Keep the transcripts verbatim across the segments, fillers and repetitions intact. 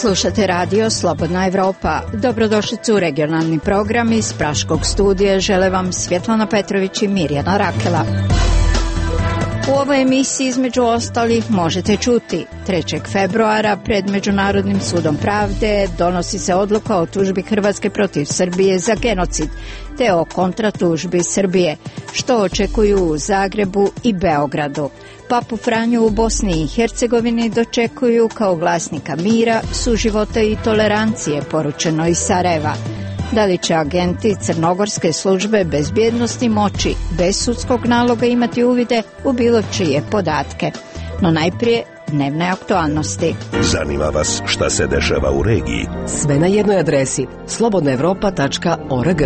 Slušate radio Slobodna Evropa. Dobrodošlicu u regionalni program iz Praškog studija. Žele vam Svjetlana Petrović i Mirjana Rakela. U ovoj emisiji između ostalih možete čuti: trećeg februara pred Međunarodnim sudom pravde donosi se odluka o tužbi Hrvatske protiv Srbije za genocid, te o kontratužbi Srbije, što očekuju u Zagrebu i Beogradu. Papu Franju u Bosni i Hercegovini dočekuju kao glasnika mira, suživota i tolerancije, poručeno iz Sarajeva. Da li će agenti crnogorske službe bezbjednosti moći bez sudskog naloga imati uvide u bilo čije podatke? No najprije dnevne aktualnosti. Zanima vas šta se dešava u regiji? Sve na jednoj adresi: slobodna evropa tačka org.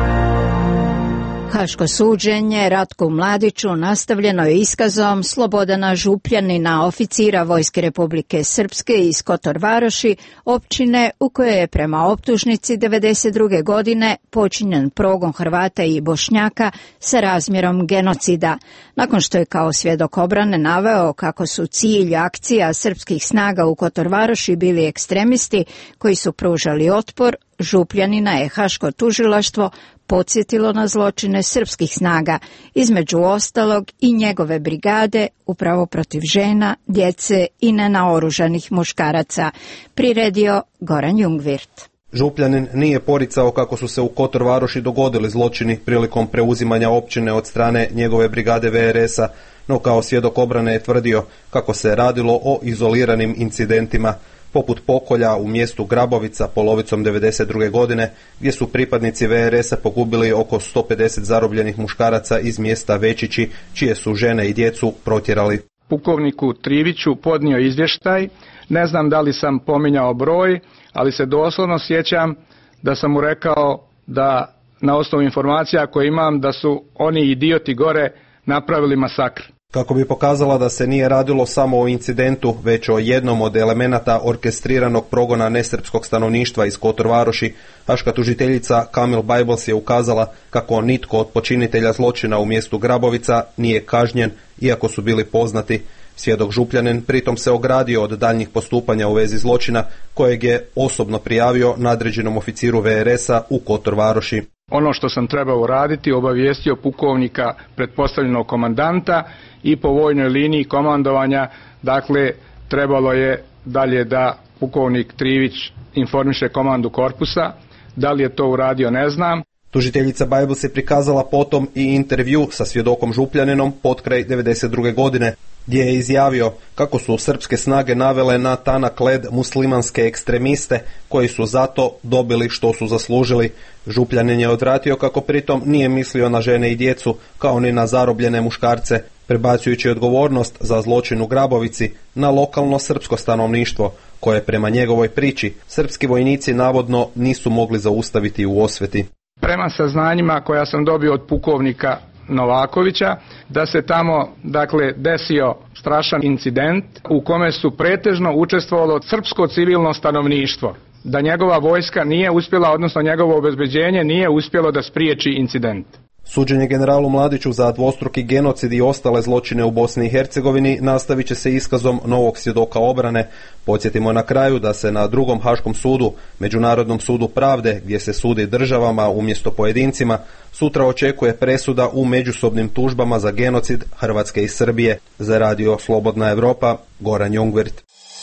Haško suđenje Ratku Mladiću nastavljeno je iskazom Slobodana Župljanina, oficira Vojske Republike Srpske iz Kotor Varoši, općine u kojoj je prema optužnici devedeset druge godine počinjen progon Hrvata i Bošnjaka sa razmjerom genocida. Nakon što je kao svjedok obrane naveo kako su cilj akcija srpskih snaga u Kotor Varoši bili ekstremisti koji su pružali otpor, Župljanina je Haško tužilaštvo podsjetilo na zločine srpskih snaga, između ostalog i njegove brigade upravo protiv žena, djece i nenaoružanih muškaraca, priredio Goran Jungvirt. Župljanin nije poricao kako su se u Kotor Varoši dogodili zločini prilikom preuzimanja općine od strane njegove brigade V R S-a, no kao svjedok obrane je tvrdio kako se radilo o izoliranim incidentima, poput pokolja u mjestu Grabovica polovicom devedeset druge godine, gdje su pripadnici V R S-a pogubili oko sto pedeset zarobljenih muškaraca iz mjesta Večići, čije su žene i djecu protjerali. Pukovniku Triviću podnio izvještaj, ne znam da li sam pominjao broj, ali se doslovno sjećam da sam mu rekao da na osnovu informacija koje imam da su oni idioti gore napravili masakr. Kako bi pokazala da se nije radilo samo o incidentu, već o jednom od elemenata orkestriranog progona nesrpskog stanovništva iz Kotor Varoši, haška tužiteljica Kamil Bajbels je ukazala kako nitko od počinitelja zločina u mjestu Grabovica nije kažnjen, iako su bili poznati. Svjedok Župljanin pritom se ogradio od daljnjih postupanja u vezi zločina, kojeg je osobno prijavio nadređenom oficiru V R S-a u Kotor Varoši. Ono što sam trebao raditi, obavijestio pukovnika, pretpostavljenog komandanta, i po vojnoj liniji komandovanja, dakle, trebalo je dalje da pukovnik Trivić informiše komandu korpusa. Da li je to uradio, ne znam. Tužiteljica Bajbels je prikazala potom i intervju sa svjedokom Župljaninom potkraj devedeset druge godine, gdje je izjavio kako su srpske snage navele na tanak led muslimanske ekstremiste koji su zato dobili što su zaslužili. Župljanin je odvratio kako pritom nije mislio na žene i djecu, kao ni na zarobljene muškarce, prebacujući odgovornost za zločin u Grabovici na lokalno srpsko stanovništvo, koje prema njegovoj priči srpski vojnici navodno nisu mogli zaustaviti u Osveti. Prema saznanjima koja sam dobio od pukovnika Novakovića, da se tamo, dakle, desio strašan incident u kome su pretežno učestvovalo srpsko civilno stanovništvo, da njegova vojska nije uspjela, odnosno njegovo obezbeđenje nije uspjelo da spriječi incident. Suđenje generalu Mladiću za dvostruki genocid i ostale zločine u Bosni i Hercegovini nastavit će se iskazom novog svjedoka obrane. Podsjetimo na kraju da se na drugom Haškom sudu, Međunarodnom sudu pravde, gdje se sudi državama umjesto pojedincima, sutra očekuje presuda u međusobnim tužbama za genocid Hrvatske i Srbije. Za radio Slobodna Evropa, Goran Jungvirt.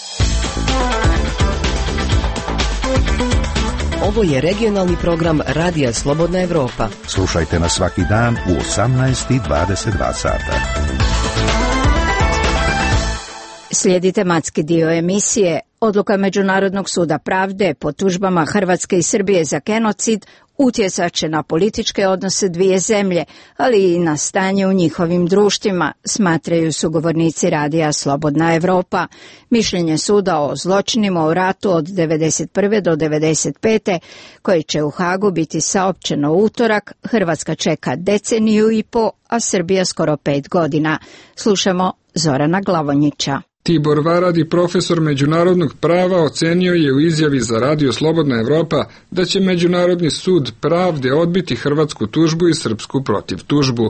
Ovo je regionalni program Radija Slobodna Evropa. Slušajte nas svaki dan u osamnaest i dvadeset dva sata. Slijedi tematski dio emisije. Odluka Međunarodnog suda pravde po tužbama Hrvatske i Srbije za genocid utjecat će na političke odnose dvije zemlje, ali i na stanje u njihovim društvima, smatraju sugovornici radija Slobodna Evropa. Mišljenje suda o zločinima u ratu od devedeset prve do devedeset pete, koji će u Hagu biti saopćeno u utorak, Hrvatska čeka deceniju i po, a Srbija skoro pet godina. Slušamo Zorana Glavonjića. Tibor Varadi, profesor međunarodnog prava, ocenio je u izjavi za radio Slobodna Evropa da će Međunarodni sud pravde odbiti hrvatsku tužbu i srpsku protiv tužbu. Ne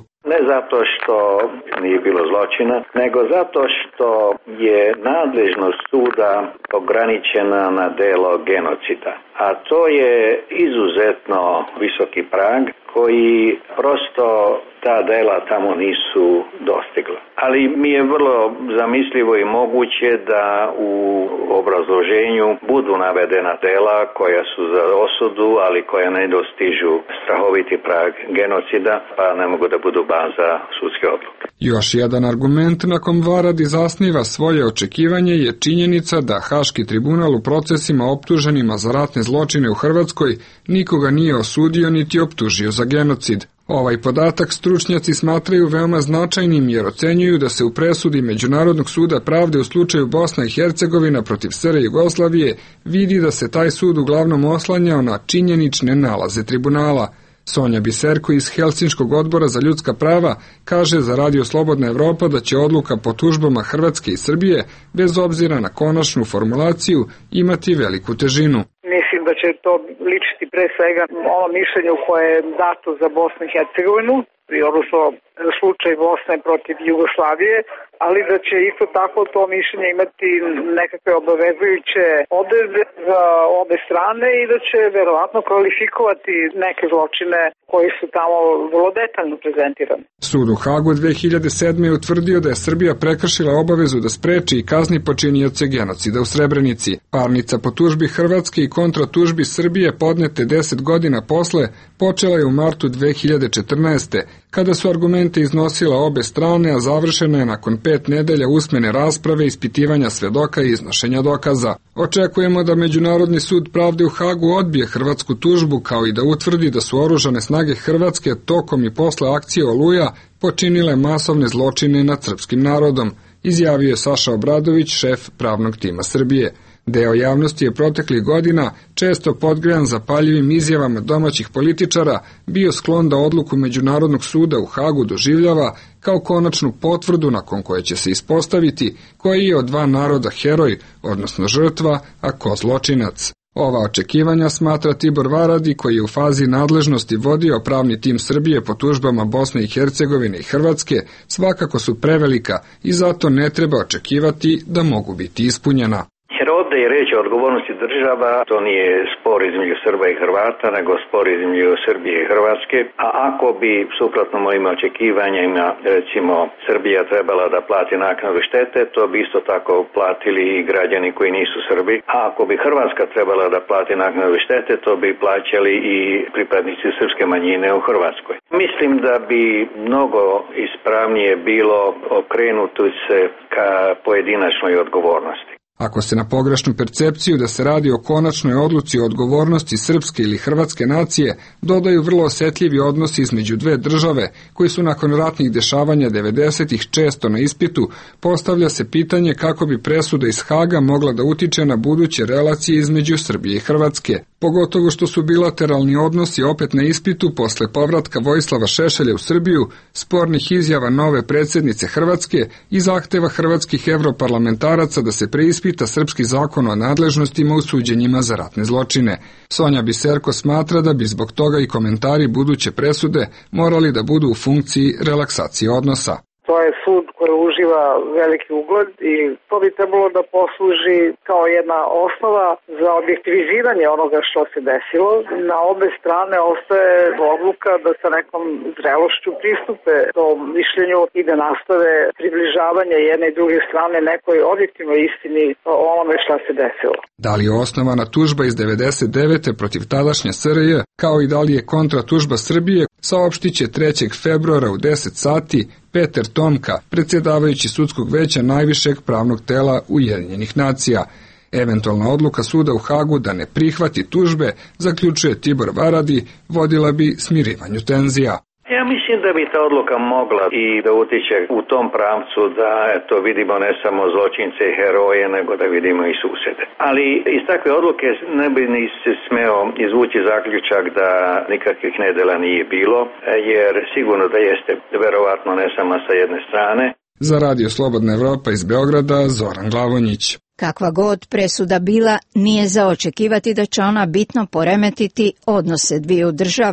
zato što nije bilo zločina, nego zato što je nadležnost suda ograničena na delo genocida. A to je izuzetno visoki prag koji prosto ta dela tamo nisu dostigla. Ali mi je vrlo zamislivo i moguće da u obrazloženju budu navedena dela koja su za osudu, ali koja ne dostižu strahoviti prag genocida, pa ne mogu da budu baza sudske odluke. Još jedan argument na kom Varadi zasniva svoje očekivanje je činjenica da Haški tribunal u procesima optuženima za ratne zločine u Hrvatskoj nikoga nije osudio niti optužio za genocid. Ovaj podatak stručnjaci smatraju veoma značajnim jer ocenjuju da se u presudi Međunarodnog suda pravde u slučaju Bosna i Hercegovina protiv S R Jugoslavije vidi da se taj sud uglavnom oslanjao na činjenične nalaze tribunala. Sonja Biserko iz Helsinškog odbora za ljudska prava kaže za Radio Slobodna Evropa da će odluka po tužbama Hrvatske i Srbije, bez obzira na konačnu formulaciju, imati veliku težinu. Mislim da će to ličiti pre svega ono mišljenje koje je dato za Bosnu i Hercegovinu, odnosno slučaj Bosne protiv Jugoslavije, ali da će isto tako to mišljenje imati nekakve obavezujuće odredbe za obe strane i da će verovatno kvalifikovati neke zločine koji su tamo vrlo detaljno prezentirani. Sud u Hagu dve hiljade sedme je utvrdio da je Srbija prekršila obavezu da spreči i kazni počinioce genocida u Srebrenici. Parnica po tužbi Hrvatske i kontra tužbi Srbije podnete deset godina posle počela je u martu dve hiljade četrnaeste. kada su argumente iznosila obe strane, a završena je nakon pet nedelja usmene rasprave, ispitivanja svedoka i iznošenja dokaza. Očekujemo da Međunarodni sud pravde u Hagu odbije hrvatsku tužbu, kao i da utvrdi da su oružane snage Hrvatske tokom i posle akcije Oluja počinile masovne zločine nad srpskim narodom, izjavio je Saša Obradović, šef pravnog tima Srbije. Deo javnosti je proteklih godina, često podgrejan zapaljivim izjavama domaćih političara, bio sklon da odluku Međunarodnog suda u Hagu doživljava kao konačnu potvrdu nakon koje će se ispostaviti koji je od dva naroda heroj, odnosno žrtva, a ko zločinac. Ova očekivanja, smatra Tibor Varadi, koji je u fazi nadležnosti vodio pravni tim Srbije po tužbama Bosne i Hercegovine i Hrvatske, svakako su prevelika i zato ne treba očekivati da mogu biti ispunjena. Jer ovdje je reč o odgovornosti država, to nije spor između Srba i Hrvata, nego spor između Srbije i Hrvatske, a ako bi, suprotno mojim očekivanjima, recimo Srbija trebala da plati naknadu štete, to bi isto tako platili i građani koji nisu Srbi, a ako bi Hrvatska trebala da plati naknadu štete, to bi plaćali i pripadnici srpske manjine u Hrvatskoj. Mislim da bi mnogo ispravnije bilo okrenuti se ka pojedinačnoj odgovornosti. Ako se na pogrešnu percepciju da se radi o konačnoj odluci o odgovornosti srpske ili hrvatske nacije dodaju vrlo osetljivi odnosi između dve države, koji su nakon ratnih dešavanja devedesetih često na ispitu, postavlja se pitanje kako bi presuda iz Haga mogla da utiče na buduće relacije između Srbije i Hrvatske. Pogotovo što su bilateralni odnosi opet na ispitu posle povratka Vojislava Šešelja u Srbiju, spornih izjava nove predsjednice Hrvatske i zahteva hrvatskih evroparlamentaraca da se preispita srpski zakon o nadležnostima u suđenjima za ratne zločine. Sonja Biserko smatra da bi zbog toga i komentari buduće presude morali da budu u funkciji relaksacije odnosa. To je sud koji uživa veliki ugled i to bi trebalo da posluži kao jedna osnova za objektiviziranje onoga što se desilo. Na obe strane ostaje odluka da sa nekom zrelošću pristupe tom mišljenju i da nastave približavanje jedne i druge strane nekoj objektivnoj istini o onome šta se desilo. Da li je osnovana tužba iz devedeset devete protiv tadašnje S R J, kao i da li je kontratužba Srbije, saopštiće trećeg februara u deset sati Peter Tomka, predsjedavajući sudskog veća najvišeg pravnog tela Ujedinjenih nacija. Eventualna odluka suda u Hagu da ne prihvati tužbe, zaključuje Tibor Varadi, vodila bi smirivanju tenzija. Ja mislim da bi ta odluka mogla i da utiče u tom pravcu da to vidimo ne samo zločince i heroje, nego da vidimo i susede. Ali iz takve odluke ne bi ni se smeo izvući zaključak da nikakvih nedjela nije bilo, jer sigurno da jeste verovatno ne samo sa jedne strane. Za Radio Slobodna Evropa iz Beograda, Zoran Glavonjić. Kakva god presuda bila, nije za očekivati da će ona bitno poremetiti odnose dviju država,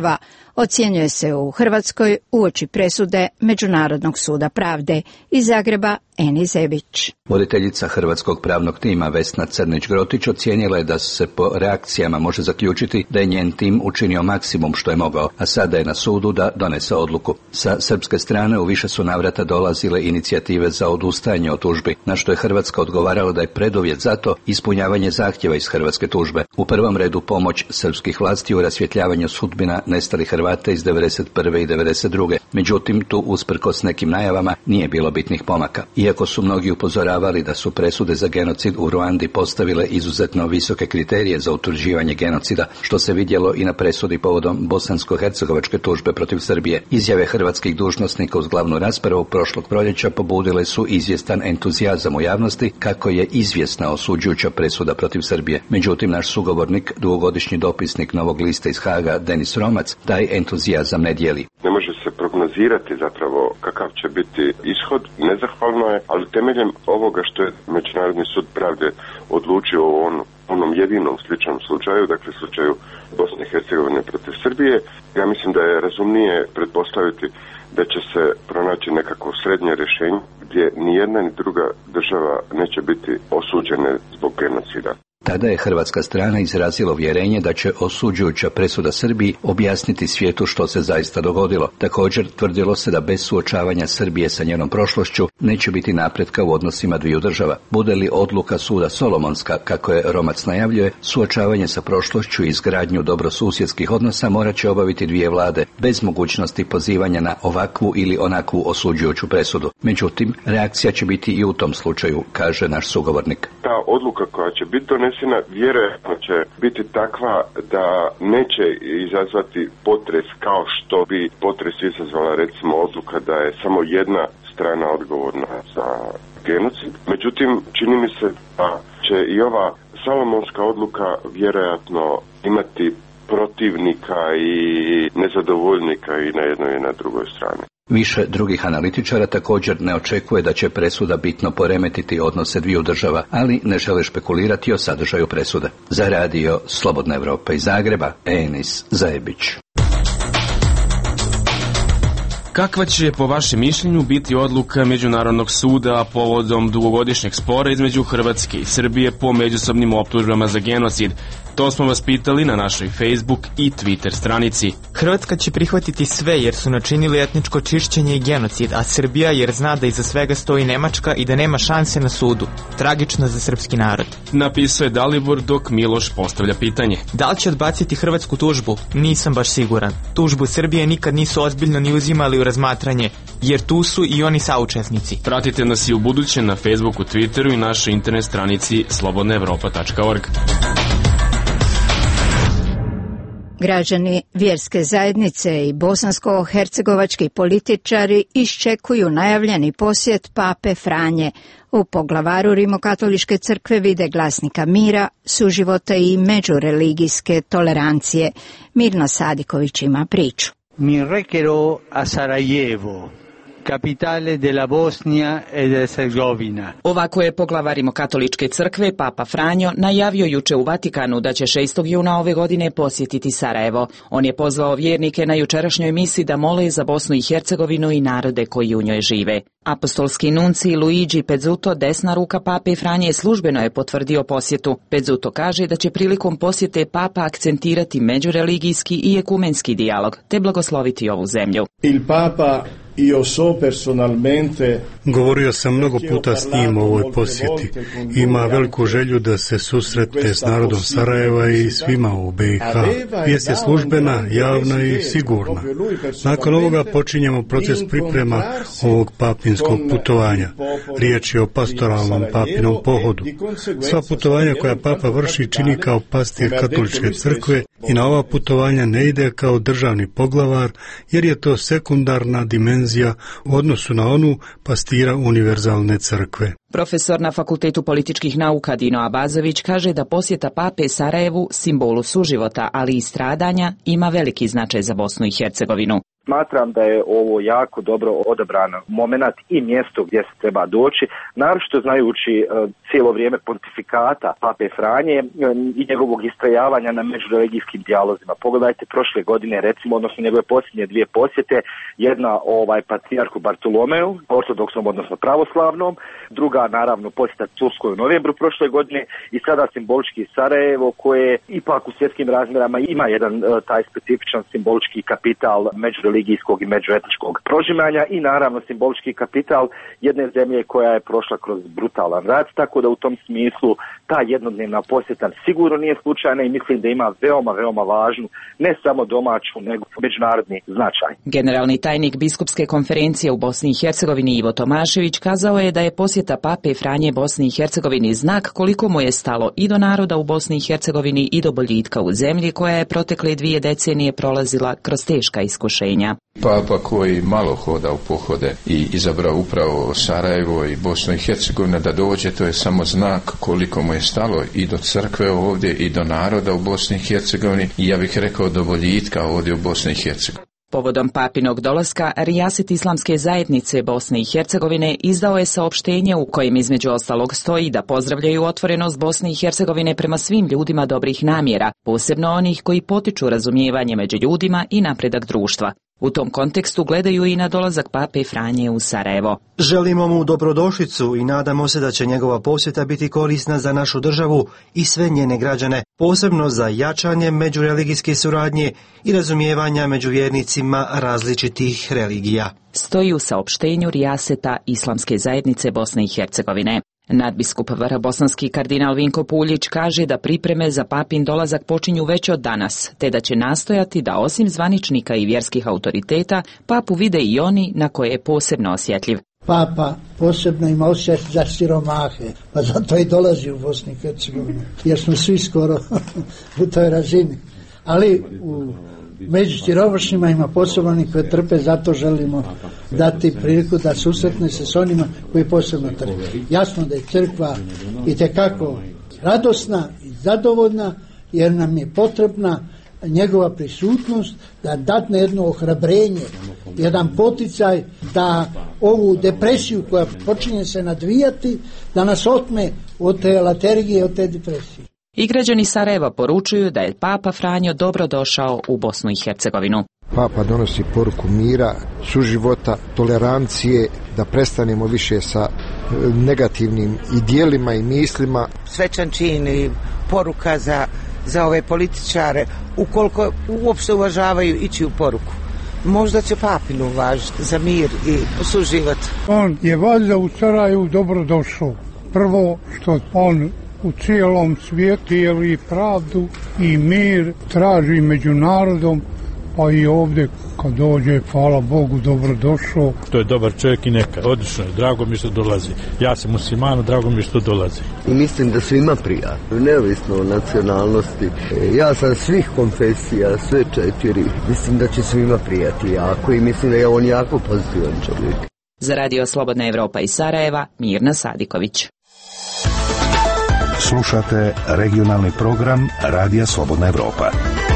ocjenjuje se u Hrvatskoj uoči presude Međunarodnog suda pravde. Iz Zagreba Eni Zebić. Voditeljica hrvatskog pravnog tima Vesna Crnić-Grotić ocijenila je da se po reakcijama može zaključiti da je njen tim učinio maksimum što je mogao, a sada je na sudu da donese odluku. Sa srpske strane u više su navrata dolazile inicijative za odustajanje od tužbi, na što je Hrvatska odgovarala da je preduvjet za to ispunjavanje zahtjeva iz hrvatske tužbe. U prvom redu pomoć srpskih vlasti u rasvjetljavanju sudbina nestalih Hrvata iz devedeset prve i devedeset druge. Međutim, tu usprkos nekim najavama nije bilo bitnih pomaka. Iako su mnogi upozoravali da su presude za genocid u Ruandi postavile izuzetno visoke kriterije za utvrđivanje genocida, što se vidjelo i na presudi povodom bosansko-hercegovačke tužbe protiv Srbije. Izjave hrvatskih dužnosnika uz glavnu raspravu prošlog proljeća pobudile su izvjestan entuzijazam u javnosti kako je izvjesna osuđujuća presuda protiv Srbije. Međutim, naš sugovornik, dugogodišnji dopisnik Novog lista iz Haga, Denis Romac, taj entuzijazam ne dijeli. Ne može se prognozirati zapravo kakav će biti ishod, nezahvalno je, ali temeljem ovoga što je Međunarodni sud pravde odlučio u on, onom jedinom sličnom slučaju, dakle slučaju Bosne i Hercegovine protiv Srbije, ja mislim da je razumnije pretpostaviti da će se pronaći nekako srednje rješenje gdje ni jedna ni druga država neće biti osuđene zbog genocida. Tada je hrvatska strana izrazila uvjerenje da će osuđujuća presuda Srbiji objasniti svijetu što se zaista dogodilo. Također tvrdilo se da bez suočavanja Srbije sa njenom prošlošću neće biti napretka u odnosima dviju država. Bude li odluka suda Solomonska, kako je Romac najavljuje, suočavanje sa prošlošću i izgradnju dobrosusjedskih odnosa morat će obaviti dvije vlade, bez mogućnosti pozivanja na ovakvu ili onakvu osuđujuću presudu. Međutim, reakcija će biti i u tom slučaju, kaže naš sugovornik. Ta odluka koja će biti donesena vjerojatno će biti takva da neće izazvati potres kao što bi potres izazvala recimo odluka da je samo jedna strana odgovorna za genocid. Međutim, čini mi se da će i ova Solomonska odluka vjerojatno imati protivnika i nezadovoljnika i na jednoj i na drugoj strani. Više drugih analitičara također ne očekuje da će presuda bitno poremetiti odnose dviju država, ali ne žele špekulirati o sadržaju presude. Za radio Slobodna Evropa iz Zagreba, Enis Zajebić. Kakva će po vašem mišljenju biti odluka Međunarodnog suda povodom dugogodišnjeg spora između Hrvatske i Srbije po međusobnim optužbama za genocid? To smo vas pitali na našoj Facebook i Twitter stranici. Hrvatska će prihvatiti sve jer su načinili etničko čišćenje i genocid, a Srbija jer zna da iza svega stoji Nemačka i da nema šanse na sudu. Tragično za srpski narod. Napisao je Dalibor dok Miloš postavlja pitanje. Da li će odbaciti hrvatsku tužbu? Nisam baš siguran. Tužbu Srbije nikad nisu ozbiljno ni uzimali u razmatranje, jer tu su i oni saučesnici. Pratite nas i u buduće na Facebooku, Twitteru i našoj internet stranici slobodna evropa tačka org. Građani vjerske zajednice i bosansko-hercegovački političari iščekuju najavljeni posjet pape Franje. U poglavaru Rimokatoličke crkve vide glasnika mira, suživota i međureligijske tolerancije. Mirno Sadiković ima priču. Mi recherò a Sarajevo, capitale della Bosnia e Hercegovina. Ovako je poglavar Rimokatoličke crkve Papa Franjo najavio juče u Vatikanu da će šestog juna ove godine posjetiti Sarajevo. On je pozvao vjernike na jučerašnjoj misi da mole za Bosnu i Hercegovinu i narode koji u njoj žive. Apostolski nunci Luigi Pezzuto, desna ruka pape Franje, službeno je potvrdio posjetu. Pezzuto kaže da će prilikom posjete papa akcentirati međureligijski i ekumenski dijalog, te blagosloviti ovu zemlju. Il papa Io so personalmente, govorio sam mnogo puta s njim o ovoj posjeti. Ima veliku želju da se susretne s narodom Sarajeva i svima u B i H. Vijest je službena, javna i sigurna. Nakon ovoga počinjemo proces priprema ovog papinskog putovanja. Riječ je o pastoralnom papinom pohodu. Sva putovanja koja papa vrši čini kao pastir katoličke crkve i na ova putovanja ne ide kao državni poglavar, jer je to sekundarna dimenzija u odnosu na onu pastira univerzalne crkve. Profesor na Fakultetu političkih nauka Dino Abazović kaže da posjeta pape Sarajevu, simbolu suživota, ali i stradanja, ima veliki značaj za Bosnu i Hercegovinu. Smatram da je ovo jako dobro odabran moment i mjesto gdje se treba doći, naročito znajući uh, cijelo vrijeme pontifikata Pape Franje um, i njegovog istrajavanja na međureligijskim dijalozima. Pogledajte prošle godine, recimo, odnosno njegove posljednje dvije posjete, jedna ovaj patrijarhu Bartolomeu, ortodoksnom odnosno pravoslavnom, druga naravno posjeta Turskoj u novembru prošle godine i sada simbolički Sarajevo, koje ipak u svjetskim razmjerama ima jedan uh, taj specifičan simbolički kapital međureligijskog i međuetničkog prožimanja i naravno simbolički kapital jedne zemlje koja je prošla kroz brutalan rat, tako da u tom smislu ta jednodnevna posjeta sigurno nije slučajna i mislim da ima veoma, veoma važnu ne samo domaću nego međunarodni značaj. Generalni tajnik Biskupske konferencije u Bosni i Hercegovini Ivo Tomašević kazao je da je posjeta Pape Franje Bosni i Hercegovini znak koliko mu je stalo i do naroda u Bosni i Hercegovini i do boljitka u zemlji koja je protekle dvije decenije prolazila kroz teška iskušenja. Papa koji malo hoda u pohode i izabrao upravo Sarajevo i Bosnu i Hercegovinu da dođe, to je samo znak koliko mu je stalo i do crkve ovdje i do naroda u Bosni i Hercegovini i ja bih rekao do boljitka ovdje u Bosni i Hercegovini. Povodom papinog dolaska, Rijaset Islamske zajednice Bosne i Hercegovine izdao je saopštenje u kojem između ostalog stoji da pozdravljaju otvorenost Bosne i Hercegovine prema svim ljudima dobrih namjera, posebno onih koji potiču razumijevanje među ljudima i napredak društva. U tom kontekstu gledaju i na dolazak Pape Franje u Sarajevo. Želimo mu dobrodošlicu i nadamo se da će njegova posjeta biti korisna za našu državu i sve njene građane, posebno za jačanje međureligijske suradnje i razumijevanja među vjernicima različitih religija. Stoji u saopštenju Rijaseta Islamske zajednice Bosne i Hercegovine. Nadbiskup vrhbosanski kardinal Vinko Puljić kaže da pripreme za papin dolazak počinju već od danas, te da će nastojati da osim zvaničnika i vjerskih autoriteta, papu vide i oni na koje je posebno osjetljiv. Papa posebno ima osjećaj za siromahe, pa zato i dolazi u Bosni i Hercegovinu, jer smo svi skoro u toj razini. Ali u među siromašnima ima posebno oni koji trpe, zato želimo dati priliku da susretne se s onima koji posebno trpe. Jasno da je crkva itekako radosna i zadovoljna, jer nam je potrebna njegova prisutnost da dadne jedno ohrabrenje, jedan poticaj da ovu depresiju koja počinje se nadvijati, da nas otme od te latergije, od te depresije. I građani Sarajeva poručuju da je Papa Franjo dobro došao u Bosnu i Hercegovinu. Papa donosi poruku mira, suživota, tolerancije, da prestanemo više sa negativnim i dijelima i mislima. Svečan čin i poruka za, za ove političare, ukoliko uopšte uvažavaju, ići u poruku. Možda će papinu uvažiti za mir i suživot. On je valjda u Sarajevu dobro došao. Prvo što on u cijelom svijetu dijeli pravdu i mir, traži među narodom, pa i ovdje kad dođe, hvala Bogu, dobro došao. To je dobar čovjek i neka, odlično je, drago mi što dolazi. Ja sam musliman, drago mi što dolazi. I mislim da svima prija, neovisno o nacionalnosti. Ja sam svih konfesija, sve četiri, mislim da će svima prijati jako i mislim da je on jako pozitivan čovjek. Za Radio Slobodna Evropa iz Sarajeva, Mirna Sadiković. Slušate regionalni program Radija Slobodna Evropa.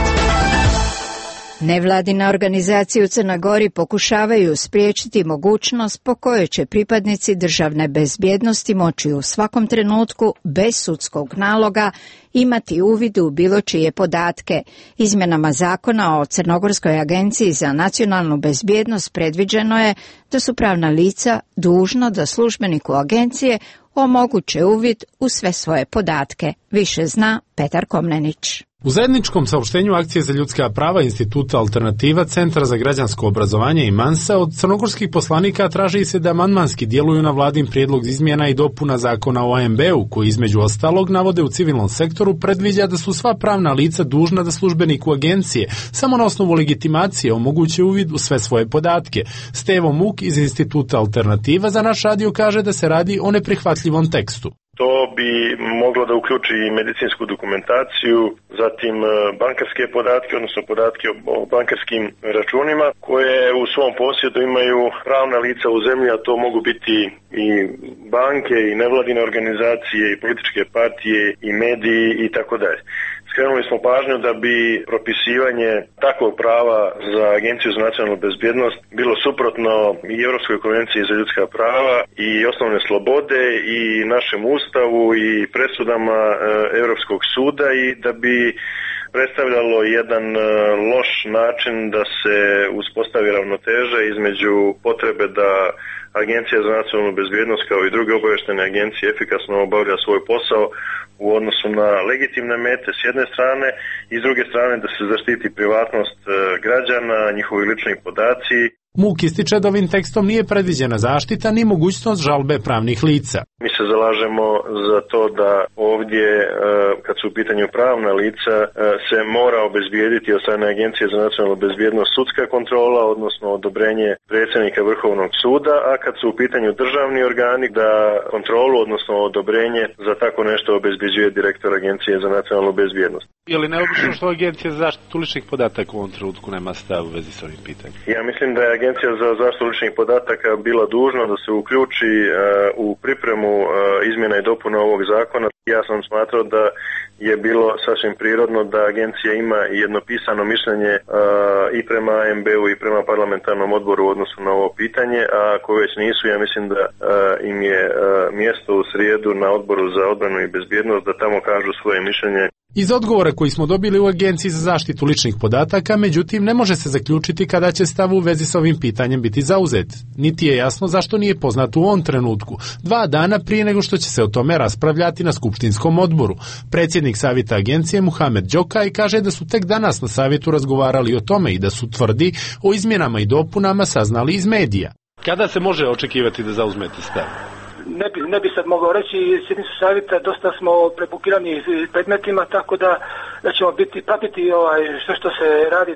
Nevladine organizacije u Crnoj Gori pokušavaju spriječiti mogućnost po kojoj će pripadnici državne bezbjednosti moći u svakom trenutku bez sudskog naloga imati uvid u bilo čije podatke. Izmjenama zakona o Crnogorskoj agenciji za nacionalnu bezbjednost predviđeno je da su pravna lica dužna da službeniku agencije omoguće uvid u sve svoje podatke. Više zna Petar Komnenić. U zajedničkom saopštenju Akcije za ljudska prava Instituta Alternativa, Centra za građansko obrazovanje i Mansa od crnogorskih poslanika traži se da amandmanski djeluju na vladin prijedlog izmjena i dopuna zakona o A M B-u, koji između ostalog navode u civilnom sektoru predviđa da su sva pravna lica dužna da službeniku agencije samo na osnovu legitimacije omoguće uvid u sve svoje podatke. Stevo Muk iz Instituta Alternativa za naš radio kaže da se radi o neprihvatljivom tekstu. To bi moglo da uključi medicinsku dokumentaciju, zatim bankarske podatke, odnosno podatke o bankarskim računima koje u svom posjedu imaju pravna lica u zemlji, a to mogu biti i banke, i nevladine organizacije, i političke partije, i mediji i tako dalje. skrenuli smo pažnju da bi propisivanje takvog prava za Agenciju za nacionalnu bezbjednost bilo suprotno i Europskoj konvenciji za ljudska prava i osnovne slobode i našem ustavu i presudama Europskog suda i da bi predstavljalo jedan loš način da se uspostavi ravnoteža između potrebe da Agencija za nacionalnu bezbjednost kao i druge obavještajne agencije efikasno obavlja svoj posao u odnosu na legitimne mete s jedne strane i s druge strane da se zaštiti privatnost građana, njihovi lični podaci. MUK ističe da ovim tekstom nije predviđena zaštita ni mogućnost žalbe pravnih lica. Mi se zalažemo za to da ovdje, kad su u pitanju pravna lica, se mora obezbijediti od strane Agencije za nacionalnu bezbjednost sudska kontrola, odnosno odobrenje predsjednika Vrhovnog suda, a kad su u pitanju državni organi, da kontrolu, odnosno odobrenje za tako nešto obezbeđuje direktor Agencije za nacionalnu bezbjednost. Je li neobično što Agencija za zaštitu ličnih podataka u ovom trenutku nema stav u vezi s ovim pitanjem? Ja mislim da je Agencija za zaštitu ličnih podataka bila dužna da se uključi uh, u pripremu uh, izmjena i dopuna ovog zakona. Ja sam smatrao da je bilo sasvim prirodno da agencija ima jedno pisano mišljenje uh, i prema A M B-u i prema parlamentarnom odboru u odnosu na ovo pitanje, a ako već nisu, ja mislim da uh, im je uh, mjesto u srijedu na odboru za odbranu i bezbjednost da tamo kažu svoje mišljenje. Iz odgovora koji smo dobili u Agenciji za zaštitu ličnih podataka, međutim, ne može se zaključiti kada će stav u vezi s ovim pitanjem biti zauzet. Niti je jasno zašto nije poznat u ovom trenutku, dva dana prije nego što će se o tome raspravljati na skupštinskom odboru. Predsjednik savjeta agencije Muhamed Đokaj kaže da su tek danas na savjetu razgovarali o tome i da su tvrdi o izmjenama i dopunama saznali iz medija. Kada se može očekivati da zauzmete stav? Ne bi, ne bi sad mogao reći, sjednicu savjeta dosta smo prebukirani predmetima, tako da, da ćemo biti, pratiti ovaj, sve što se radi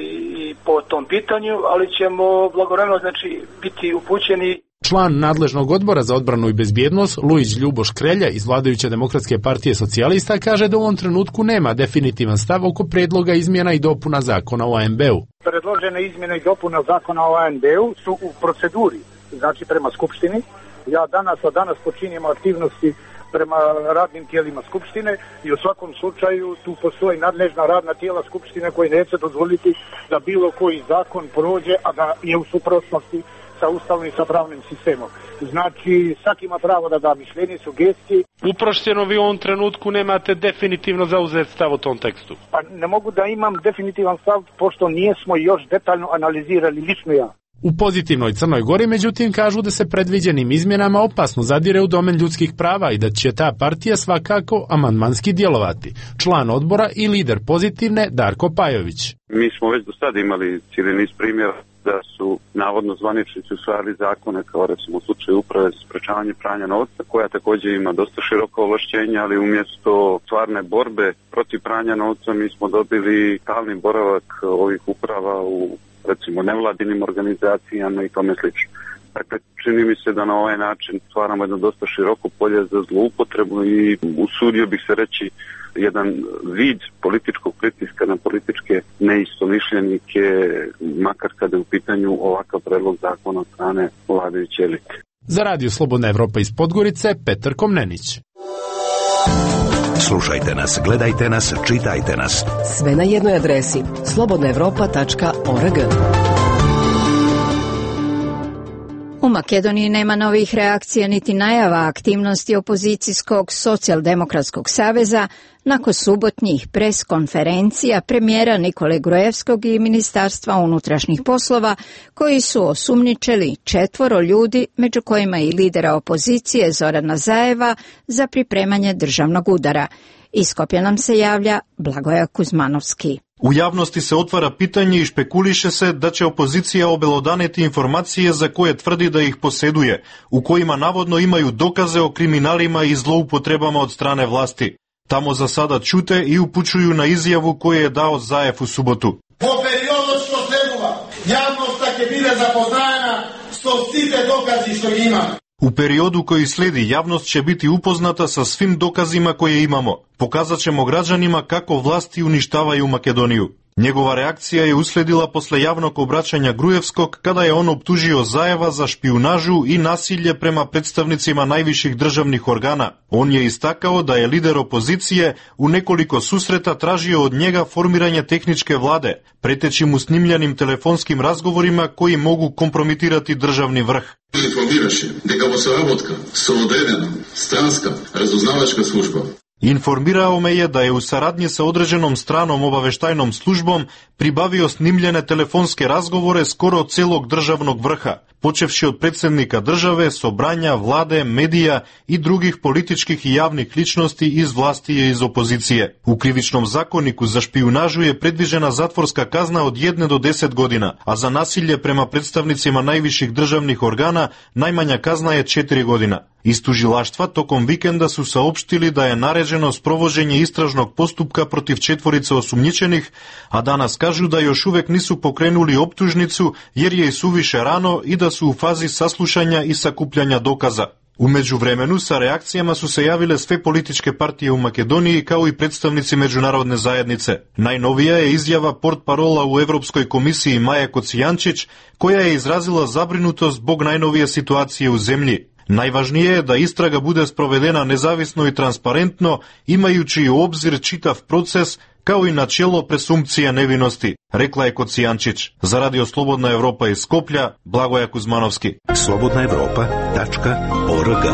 i po tom pitanju, ali ćemo blagovremeno znači, biti upućeni. Član nadležnog odbora za odbranu i bezbjednost, Luić Ljuboš Krelja iz vladajuće Demokratske partije socijalista kaže da u ovom trenutku nema definitivan stav oko predloga izmjena i dopuna zakona o A M B-u. Predložene izmjene i dopuna zakona o A M B-u su u proceduri, znači prema Skupštini. Ja danas, a danas počinjemo aktivnosti prema radnim tijelima Skupštine i u svakom slučaju tu postoji nadležna radna tijela Skupštine koji neće dozvoliti da bilo koji zakon prođe, a da je u suprotnosti sa ustavnim i sa pravnim sistemom. Znači, svak ima pravo da da mišljenje, sugestije. Uprošćeno, vi u ovom trenutku nemate definitivno zauzet stav o tom tekstu? Pa ne mogu da imam definitivan stav, pošto nijesmo još detaljno analizirali, lično ja. U pozitivnoj Crnoj Gori, međutim, kažu da se predviđenim izmjenama opasno zadire u domen ljudskih prava i da će ta partija svakako amandmanski djelovati. Član odbora i lider pozitivne Darko Pajović. Mi smo već do sada imali cijeli niz primjera da su navodno zvaničnici usvajali zakone, kao recimo u slučaju uprave za sprečavanje pranja novca, koja također ima dosta široka ovlašćenja, ali umjesto stvarne borbe protiv pranja novca mi smo dobili stalni boravak ovih uprava u recimo nevladinim organizacijama i tome slično. Dakle, čini mi se da na ovaj način stvaramo jedno dosta široko polje za zloupotrebu i usudio bih se reći jedan vid političkog pritiska na političke neistomišljenike, makar kada je u pitanju ovakav predlog zakona od strane vladajuće elite. Za Radio Slobodna Evropa iz Podgorice, Petar Komnenić. Slušajte nas, gledajte nas, čitajte nas. Sve na jednoj adresi slobodna evropa tačka org. U Makedoniji nema novih reakcija niti najava aktivnosti opozicijskog socijaldemokratskog saveza nakon subotnjih pres konferencija premijera Nikole Grujevskog i Ministarstva unutrašnjih poslova koji su osumnjičili četvoro ljudi, među kojima i lidera opozicije Zorana Zajeva, za pripremanje državnog udara. Iz Skopja nam se javlja Blagoja Kuzmanovski. U javnosti se otvara pitanje i špekuliše se da će opozicija obelodaniti informacije za koje tvrdi da ih posjeduje, u kojima navodno imaju dokaze o kriminalima i zloupotrebama od strane vlasti. Tamo za sada ćute i upućuju na izjavu koju je dao Zajev u subotu. Po periodu što следува, javnost će bile zapoznana s svite dokazi što ima. U periodu koji slijedi javnost će biti upoznata sa svim dokazima koje imamo. Pokazat ćemo građanima kako vlasti uništavaju Makedoniju. Njegova reakcija je usledila posle javnog obraćanja Grujevskog, kada je on optužio Zaeva za špijunažu i nasilje prema predstavnicima najviših državnih organa. On je istakao da je lider opozicije u nekoliko susreta tražio od njega formiranje tehničke vlade, preteći mu snimljanim telefonskim razgovorima koji mogu kompromitirati državni vrh. Informiraše neka posrabotka soodredena stranska razuznavačka služba. Informirao me je da je u saradnji sa određenom stranom obaveštajnom službom pribavio snimljene telefonske razgovore skoro celog državnog vrha, počevši od predsjednika države, sobranja, vlade, medija i drugih političkih i javnih ličnosti iz vlasti i iz opozicije. U krivičnom zakoniku za špijunažu je predviđena zatvorska kazna od jedne do deset godina, a za nasilje prema predstavnicima najviših državnih organa najmanja kazna je četiri godina. Iz tužilaštva tokom vikenda su saopštili da je naređeno sprovođenje istražnog postupka protiv četvorice osumnjičenih, a danas kažu da još uvek nisu pokrenuli optužnicu jer je i suviše rano i da su u fazi saslušanja i sakupljanja dokaza. U međuvremenu sa reakcijama su se javile sve političke partije u Makedoniji kao i predstavnici međunarodne zajednice. Najnovija je izjava portparola u Evropskoj komisiji Maje Kocijančić, koja je izrazila zabrinutost zbog najnovije situacije u zemlji. Najvažnije je da istraga bude sprovedena nezavisno i transparentno, imajući u obzir čitav proces, kao i načelo presumpcije nevinosti, rekla je Kocijančić. Za Radio Slobodna Evropa iz Skoplja, Blagoja Kuzmanovski. slobodna evropa tačka org.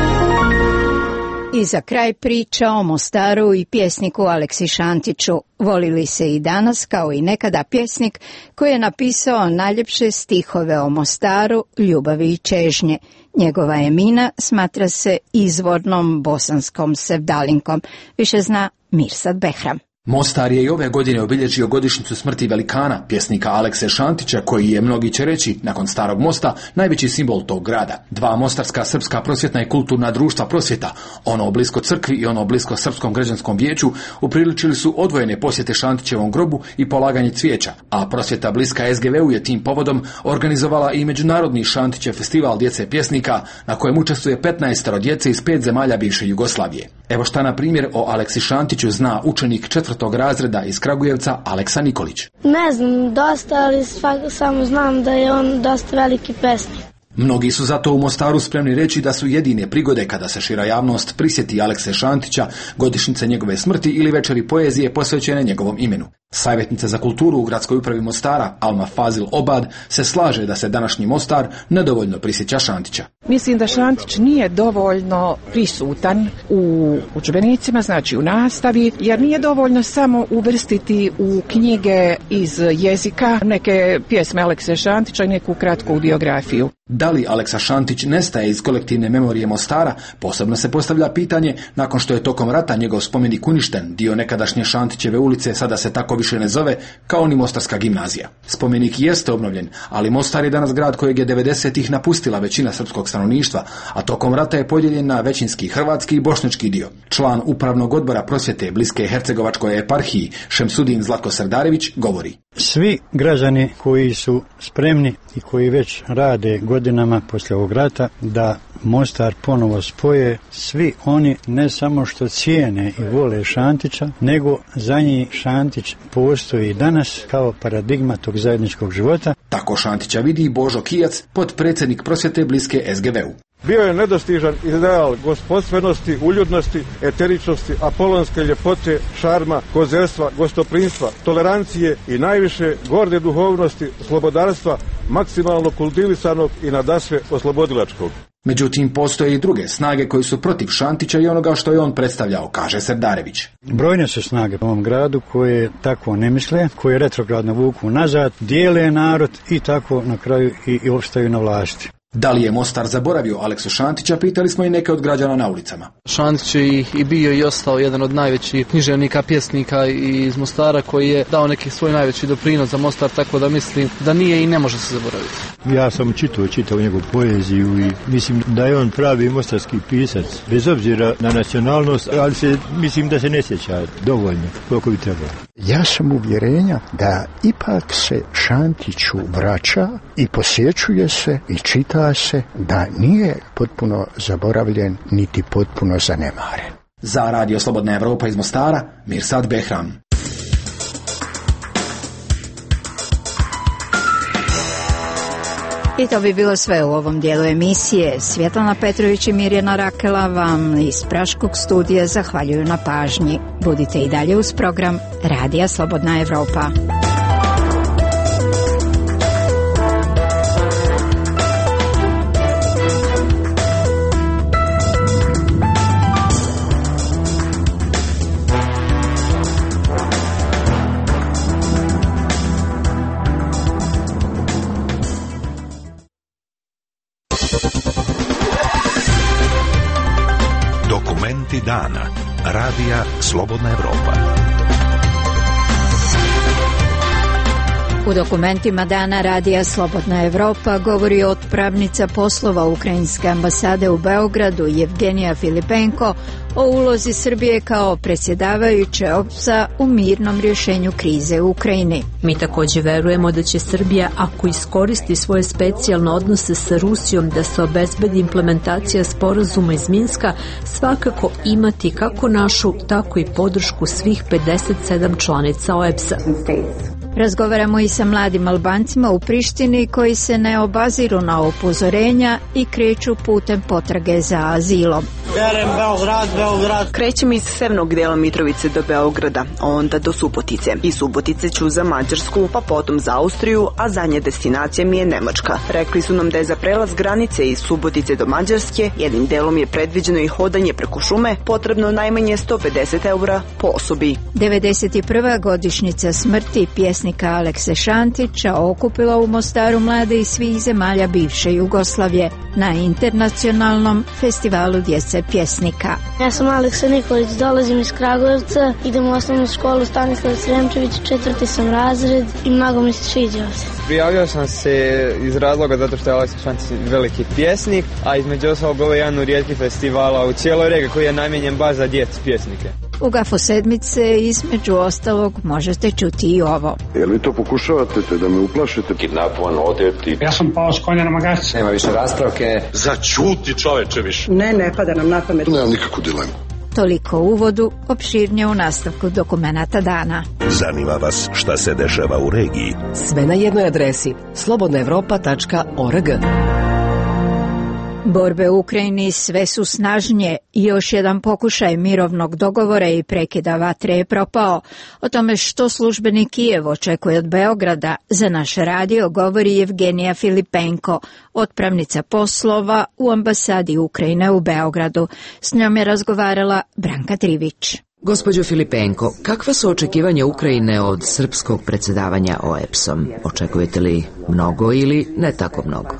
I za kraj priča o Mostaru i pjesniku Aleksi Šantiću. Volili se i danas, kao i nekada, pjesnik koji je napisao najljepše stihove o Mostaru, ljubavi i čežnje. Njegova Emina smatra se izvornom bosanskom sevdalinkom. Više zna Mirsad Behram. Mostar je i ove godine obilježio godišnjicu smrti velikana, pjesnika Alekse Šantića, koji je, mnogi će reći, nakon Starog mosta, najveći simbol tog grada. Dva mostarska srpska prosvjetna i kulturna društva prosvjeta, ono blisko crkvi i ono blisko Srpskom građanskom vijeću, upriličili su odvojene posjete Šantićevom grobu i polaganje cvijeća, a prosvjeta bliska es ge ve u je tim povodom organizovala i međunarodni Šantićev festival djece pjesnika, na kojem učestvuje petnaestoro djece iz pet zemalja bivše Jugoslavije. Evo šta, na primjer, o Aleksi Šantiću zna učenik četvrtog razreda iz Kragujevca Aleksa Nikolić. Ne znam dosta, ali svak, samo znam da je on dosta veliki pesnik. Mnogi su zato u Mostaru spremni reći da su jedine prigode kada se šira javnost prisjeti Alekse Šantića, godišnjice njegove smrti ili večeri poezije posvećene njegovom imenu. Savjetnica za kulturu u gradskoj upravi Mostara, Alma Fazil Obad, se slaže da se današnji Mostar nedovoljno prisjeća Šantića. Mislim da Šantić nije dovoljno prisutan u udžbenicima, znači u nastavi, jer nije dovoljno samo uvrstiti u knjige iz jezika neke pjesme Alekse Šantića i neku kratku biografiju. Da li Aleksa Šantić nestaje iz kolektivne memorije Mostara, posebno se postavlja pitanje nakon što je tokom rata njegov spomenik uništen. Dio nekadašnje Šantićeve ulice sada se tako više ne zove kao ni Mostarska gimnazija. Spomenik jeste obnovljen, ali Mostar je danas grad kojeg je devedesetih napustila većina srpskog stanovništva, a tokom rata je podijeljen na većinski hrvatski i bošnjački dio. Član upravnog odbora prosvjete bliske Hercegovačkoj eparhiji Šemsudin Zlatko Srdarević govori: svi građani koji su spremni i koji već rade godinama poslije ovog rata da Mostar ponovo spoje, svi oni ne samo što cijene i vole Šantića, nego za njih Šantić postoji danas kao paradigma tog zajedničkog života. Tako Šantića vidi Božo Kijac, potpredsjednik prosvjete bliske es ge ve u. Bio je nedostižan ideal gospodstvenosti, uljudnosti, eteričnosti, apolonske ljepote, šarma, kozerstva, gostoprinstva, tolerancije i najviše gorde duhovnosti, slobodarstva, maksimalno kultivisanog i nadasve oslobodilačkog. Međutim, postoje i druge snage koji su protiv Šantića i onoga što je on predstavljao, kaže Srdarević. Brojne su snage u ovom gradu koje tako ne misle, koje retrogradno vuku nazad, dijele narod i tako na kraju i, i opstaju na vlasti. Da li je Mostar zaboravio Aleksu Šantića, pitali smo i neke od građana na ulicama. Šantić je i bio i ostao jedan od najvećih književnika, pjesnika iz Mostara, koji je dao neki svoj najveći doprinos za Mostar, tako da mislim da nije i ne može se zaboraviti. Ja sam čitao, čitao njegovu poeziju i mislim da je on pravi mostarski pisac, bez obzira na nacionalnost, ali se, mislim da se ne sjeća dovoljno koliko bi trebalo. Ja sam uvjerenja da ipak se Šantiću vraća i posjećuje se i čita se, da nije potpuno zaboravljen niti potpuno zanemaren. Za Radio Slobodna Evropa iz Mostara, Mirsad Behram. I to bi bilo sve u ovom dijelu emisije. Svjetlana Petrović i Mirjana Rakela vam iz Praškog studija zahvaljuju na pažnji. Budite i dalje uz program Radija Slobodna Evropa. Dokumenti dana. Radija Slobodna Evropa. U dokumentima dana Radija Slobodna Evropa govori otpravnica poslova Ukrajinske ambasade u Beogradu Jevgenija Filipenko o ulozi Srbije kao predsjedavajuće O E B S a u mirnom rješenju krize u Ukrajini. Mi također verujemo da će Srbija, ako iskoristi svoje specijalne odnose sa Rusijom da se obezbedi implementacija sporazuma iz Minska, svakako imati kako našu, tako i podršku svih pedeset sedam članica O E B S a. Razgovaramo i sa mladim Albancima u Prištini koji se ne obaziru na upozorenja i kreću putem potrage za azilom. Beograd, Beograd. Krećem iz severnog dela Mitrovice do Beograda, onda do Subotice. Iz Subotice ću za Mađarsku, pa potom za Austriju, a zadnja destinacija mi je Nemačka. Rekli su nam da je za prelaz granice iz Subotice do Mađarske, jednim delom je predviđeno i hodanje preko šume, potrebno najmanje sto pedeset eura po osobi. devedeset prva godišnjica smrti pjesnika Alekse Šantića okupila u Mostaru mlade iz svih zemalja bivše Jugoslavije na internacionalnom festivalu djece pjesnika. Ja sam Aleksa Nikolić, dolazim iz Kragujevca, idem u osnovnu školu Stanislav Sremčević, četvrti sam razred i mnogo mi se sviđao se. Prijavio sam se iz razloga zato što je Aleksa Šantić veliki pjesnik, a između ostalog ovo je jedan od rijetkih festivala u cijeloj regiji koji je namijenjen baš za djecu pjesnike. U Gafo sedmice između ostalog možete čuti i ovo. Jel vi to pokušavate te da me uplašite? Kidnapovan, odeti. Ja sam pao s konja na magac. Nema više raspravke. Začuti čoveče više. Ne, ne pada nam na pamet. Nemam nikakvu dilemu. Toliko u uvodu, opširnije u nastavku dokumenata dana. Zanima vas šta se dešava u regiji? Sve na jednoj adresi slobodna evropa tačka org. Borbe u Ukrajini sve su snažnije i još jedan pokušaj mirovnog dogovora i prekida vatre je propao. O tome što službeni Kijev očekuje od Beograda za naš radio govori Jevgenija Filipenko, otpravnica poslova u ambasadi Ukrajine u Beogradu. S njom je razgovarala Branka Trivić. Gospođo Filipenko, kakva su očekivanja Ukrajine od srpskog predsjedavanja O E B S om? Očekujete li mnogo ili ne tako mnogo?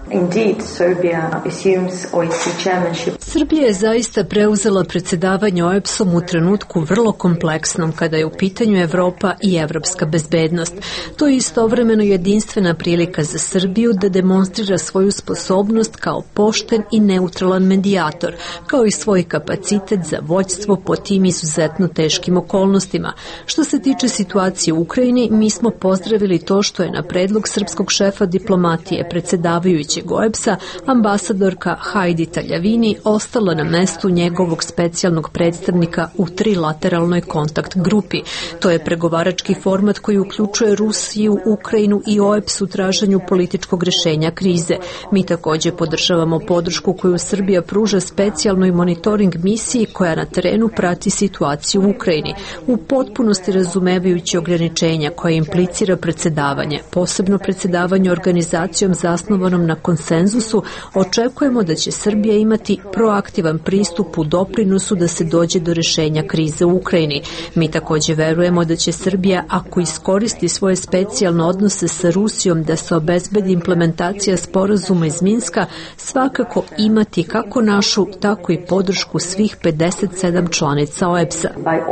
Srbija je zaista preuzela predsjedavanje O E B S om u trenutku vrlo kompleksnom kada je u pitanju Evropa i evropska bezbednost. To je istovremeno jedinstvena prilika za Srbiju da demonstrira svoju sposobnost kao pošten i neutralan medijator, kao i svoj kapacitet za vođstvo po tim izuzetno teškim okolnostima. Što se tiče situacije u Ukrajini, mi smo pozdravili to što je na predlog srpskog šefa diplomatije predsjedavajućeg O E B S a ambasadorka Hajdi Taljavini ostala na mestu njegovog specijalnog predstavnika u trilateralnoj kontakt grupi. To je pregovarački format koji uključuje Rusiju, Ukrajinu i O E B S u traženju političkog rješenja krize. Mi također podržavamo podršku koju Srbija pruža specijalnoj monitoring misiji koja na terenu prati situaciju u Ukrajini, u potpunosti razumevajući ograničenja koje implicira predsjedavanje, posebno predsjedavanje organizacijom zasnovanom na konsenzusu. Očekujemo da će Srbija imati proaktivan pristup u doprinosu da se dođe do rješenja krize u Ukrajini. Mi također verujemo da će Srbija, ako iskoristi svoje specijalne odnose sa Rusijom da se obezbedi implementacija sporazuma iz Minska, svakako imati kako našu, tako i podršku svih pedeset sedam članica O E B S a.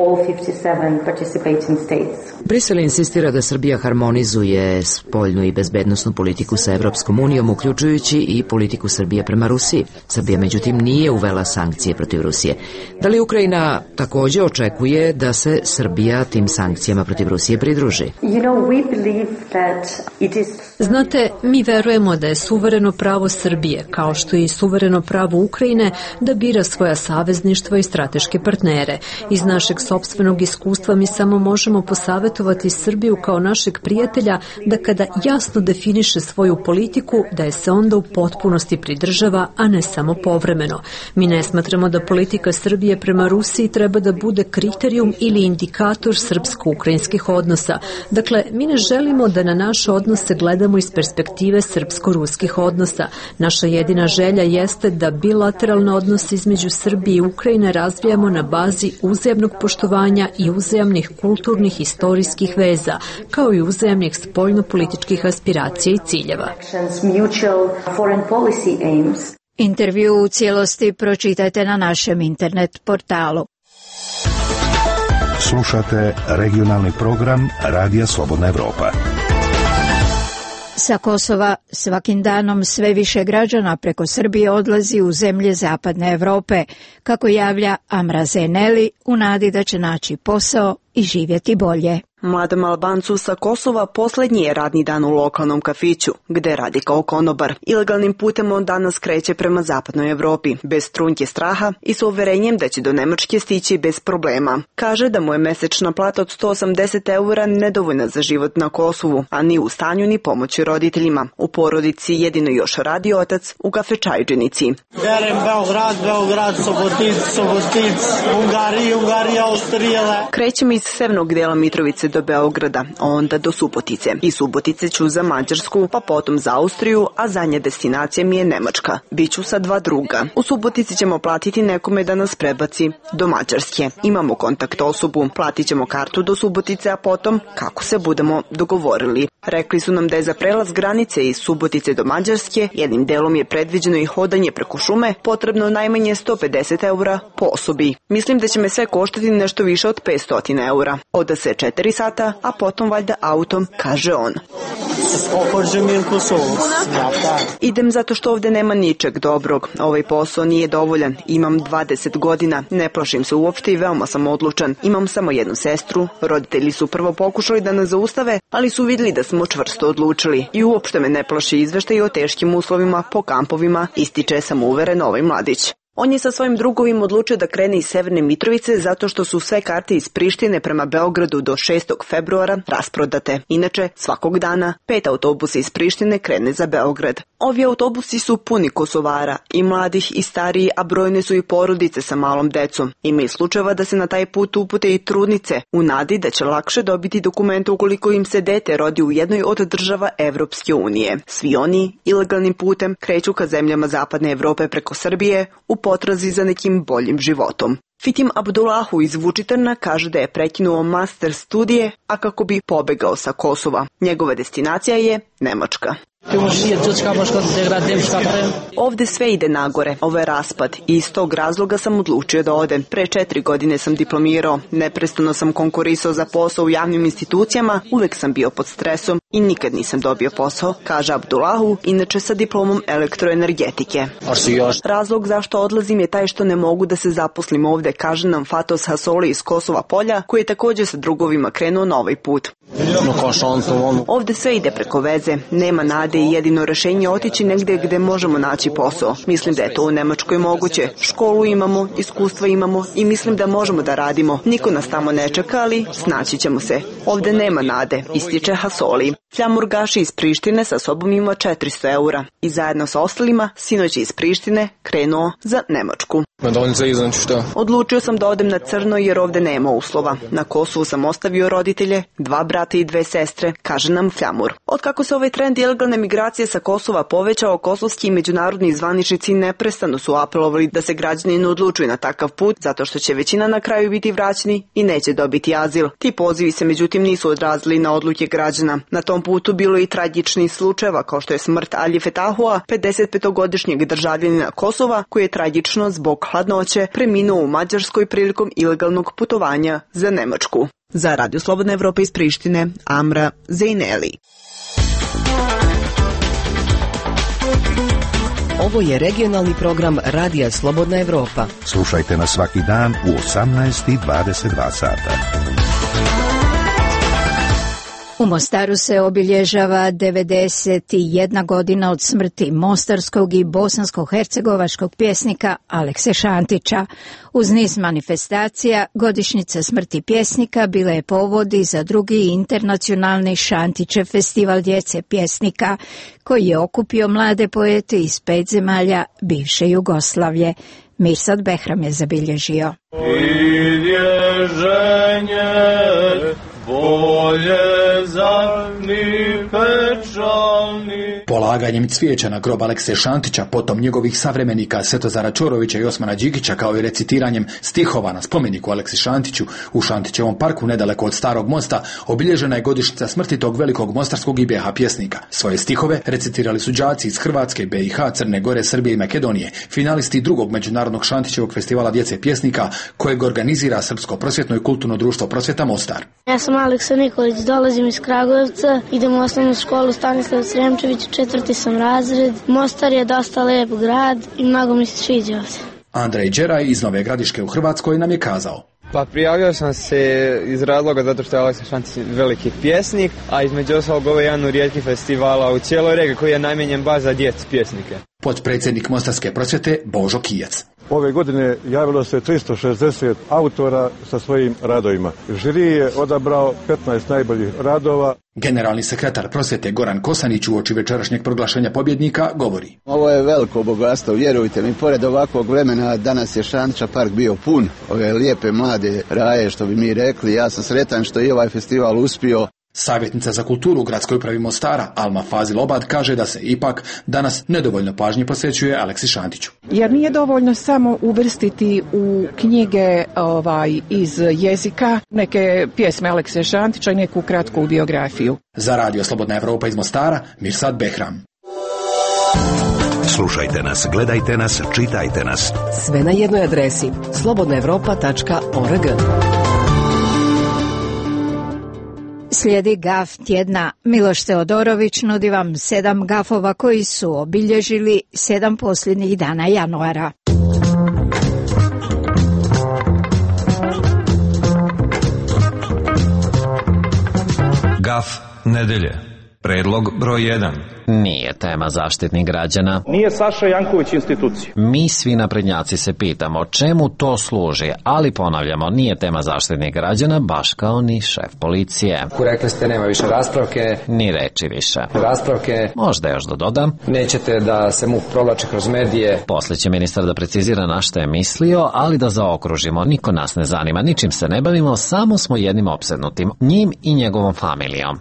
Brisel insistira da Srbija harmonizuje spoljnu i bezbednosnu politiku sa Evropskom unijom, uključujući i politiku Srbije prema Rusiji. Srbija, međutim, nije uvela sankcije protiv Rusije. Da li Ukrajina također očekuje da se Srbija tim sankcijama protiv Rusije pridruži? Znate, mi verujemo da je suvereno pravo Srbije, kao što je i suvereno pravo Ukrajine, da bira svoja savezništva i strateške partnere. Iz naše našeg sopstvenog iskustva mi samo možemo posavetovati Srbiju kao našeg prijatelja da kada jasno definiše svoju politiku, da je se onda u potpunosti pridržava, a ne samo povremeno. Mi ne smatramo da politika Srbije prema Rusiji treba da bude kriterijum ili indikator srpsko-ukrajinskih odnosa. Dakle, mi ne želimo da na naše odnose gledamo iz perspektive srpsko-ruskih odnosa. Naša jedina želja jeste da bilateralne odnose između Srbije i Ukrajine razvijamo na bazi uzajamnog poštovanja i uzajamnih kulturnih i istorijskih veza, kao i uzajamnih spoljno-političkih aspiracija i ciljeva. Intervju u cijelosti pročitajte na našem internet portalu. Slušate regionalni program Radija Slobodna Evropa. Sa Kosova svakim danom sve više građana preko Srbije odlazi u zemlje Zapadne Evrope, kako javlja Amra Zeneli, u nadi da će naći posao i živjeti bolje. Mladom Albancu sa Kosova posljednji je radni dan u lokalnom kafiću, gde radi kao konobar. Ilegalnim putem on danas kreće prema Zapadnoj Evropi, bez trunke straha i s uverenjem da će do Nemačke stići bez problema. Kaže da mu je mesečna plata od sto osamdeset eura nedovoljna za život na Kosovu, a ni u stanju ni pomoći roditeljima. U porodici jedino još radi otac u kafečajđenici. Berem Beograd, Beograd, Sobotic, Sobotic, Ungarija, Ungarija, Austrijela. Krećem iz severnog dela Mitrovice do Beograda, onda do Subotice. Iz Subotice ću za Mađarsku, pa potom za Austriju, a zadnja destinacija mi je Nemačka. Biću sa dva druga. U Subotici ćemo platiti nekome da nas prebaci do Mađarske. Imamo kontakt osobu, platit ćemo kartu do Subotice, a potom kako se budemo dogovorili. Rekli su nam da je za prelaz granice iz Subotice do Mađarske, jednim delom je predviđeno i hodanje preko šume, potrebno najmanje sto pedeset eura po osobi. Mislim da će me sve koštati nešto više od petsto eura. Oda se četiri sata, a potom valjda autom, kaže on. Idem zato što ovdje nema ničeg dobrog. Ovaj posao nije dovoljan. Imam dvadeset godina, ne plašim se uopšte i veoma sam odlučan. Imam samo jednu sestru. Roditelji su prvo pokušali da nas zaustave, ali su vidjeli da smo čvrsto odlučili. I uopšte me ne plaši izveštaj o teškim uslovima po kampovima, ističe samouveren ovaj mladić. On je sa svojim drugovim odlučio da krene iz Severne Mitrovice zato što su sve karte iz Prištine prema Beogradu do šestog februara rasprodate. Inače, svakog dana pet autobusa iz Prištine krene za Beograd. Ovi autobusi su puni Kosovara, i mladih i stariji, a brojne su i porodice sa malom decom. Ima i slučajeva da se na taj put upute i trudnice, u nadi da će lakše dobiti dokumente ukoliko im se dete rodi u jednoj od država Evropske unije. Svi oni ilegalnim putem kreću ka zemljama Zapadne Evrope preko Srbije u potrazi za nekim boljim životom. Fitim Abdullahu iz Vučitrna kaže da je prekinuo master studije, a kako bi pobegao sa Kosova. Njegova destinacija je Nemačka. Ovde sve ide nagore, ovo je raspad i iz tog razloga sam odlučio da odem. Pre četiri godine sam diplomirao, neprestano sam konkurisao za posao u javnim institucijama, uvek sam bio pod stresom i nikad nisam dobio posao, kaže Abdullahu, inače sa diplomom elektroenergetike. Razlog zašto odlazim je taj što ne mogu da se zaposlim ovde, kaže nam Fatos Hasoli iz Kosova Polja, koji je također sa drugovima krenuo na ovaj put. Ovde sve ide preko veze, nema nade i jedino rešenje otići negde gde možemo naći posao. Mislim da je to u Nemačkoj moguće. Školu imamo, iskustva imamo i mislim da možemo da radimo. Niko nas tamo ne čeka, ali snaći ćemo se. Ovde nema nade, ističe Hasoli. Fljamur Gaši iz Prištine sa sobom ima četiristo eura i zajedno sa ostalima sinoć iz Prištine krenuo za Nemačku. Odlučio sam da odem na crno jer ovde nema uslova. Na Kosovu sam ostavio roditelje, dva brata i dve sestre, kaže nam Fljamur. Otkako se ovaj trend ilegalne migracije sa Kosova povećao, kosovski i međunarodni zvaničnici neprestano su apelovali da se građani ne odlučuju na takav put, zato što će većina na kraju biti vraćeni i neće dobiti azil. Ti pozivi se međutim nisu odrazili na odluke građana. Na tom putu bilo i tragičnih slučajeva, kao što je smrt Ali Fetahua, pedesetpetogodišnjeg državljanina Kosova, koji je tragično zbog hladnoće preminuo u Mađarskoj prilikom ilegalnog putovanja za Nemačku. Za Radio Slobodna Evropa iz Prištine, Amra Zeneli. Ovo je regionalni program Radija Slobodna Evropa. Slušajte nas svaki dan u osamnaest i dvadeset dva sata. U Mostaru se obilježava devedeset jedna godina od smrti mostarskog i bosansko-hercegovačkog pjesnika Alekse Šantića. Uz niz manifestacija, godišnjica smrti pjesnika bila je povod i za drugi internacionalni Šantićev festival djece pjesnika, koji je okupio mlade poete iz pet zemalja bivše Jugoslavije. Mirsad Behram je zabilježio. Polaganjem cvijeća na grob Alekse Šantića, potom njegovih savremenika Svetozara Čorovića i Osmana Đigića, kao i recitiranjem stihova na spomeniku Aleksi Šantiću u Šantićevom parku nedaleko od Starog mosta, obilježena je godišnjica smrti tog velikog mostarskog i B iH pjesnika. Svoje stihove recitirali su đaci iz Hrvatske, B iH, Crne Gore, Srbije i Makedonije, finalisti drugog međunarodnog Šantićevog festivala djece pjesnika, kojeg organizira Srpsko prosvjetno i kulturno društvo Prosvjeta Mostar. Ja sam Aleksa Nikolić, dolazim iz Kragujevca, idem u osnovnu školu Stanislav Sremčević, četvrti sam razred. Mostar je dosta lep grad i mnogo mi se sviđa ovdje. Andrej Đeraj iz Nove Gradiške u Hrvatskoj nam je kazao: Pa prijavio sam se iz razloga zato što je Aleksa Šantić veliki pjesnik, a između ostalog ovo je jedan od rijetkih festivala u cijeloj regiji koji je namijenjen baš za djecu pjesnike. Potpredsjednik Mostarske prosvjete Božo Kijac. Ove godine javilo se tristo šezdeset autora sa svojim radovima. Žiri je odabrao petnaest najboljih radova. Generalni sekretar prosvjete Goran Kosanić uoči večerašnjeg proglašenja pobjednika govori: Ovo je veliko bogatstvo, vjerujte mi, pored ovakvog vremena danas je Šantića park bio pun ove lijepe mlade raje, što bi mi rekli. Ja sam sretan što je ovaj festival uspio. Savjetnica za kulturu u gradskoj upravi Mostara Alma Fazil Obad kaže da se ipak danas nedovoljno pažnje posvećuje Aleksi Šantiću. Jer nije dovoljno samo uvrstiti u knjige ovaj, iz jezika neke pjesme Alekse Šantića i neku kratku biografiju. Za Radio Slobodna Evropa iz Mostara, Mirsad Behram. Slušajte nas, gledajte nas, čitajte nas. Sve na jednoj adresi slobodna evropa tačka org. Slijedi gaf tjedna. Miloš Teodorović nudi vam sedam gafova koji su obilježili sedam posljednjih dana januara. Gaf nedelje. Predlog broj jedan. Nije tema Zaštitnik građana. Nije Saša Janković institucija. Mi svi naprednjaci se pitamo čemu to služi, ali ponavljamo, nije tema Zaštitnik građana, baš kao ni šef policije. Ku rekli ste nema više raspravke. Ni reči više. Raspravke. Možda još da dodam. Nećete da se MUP provlači kroz medije. Poslije će ministar da precizira na što je mislio, ali da zaokružimo, niko nas ne zanima, ničim se ne bavimo, samo smo jednim opsednutim, njim i njegovom familijom.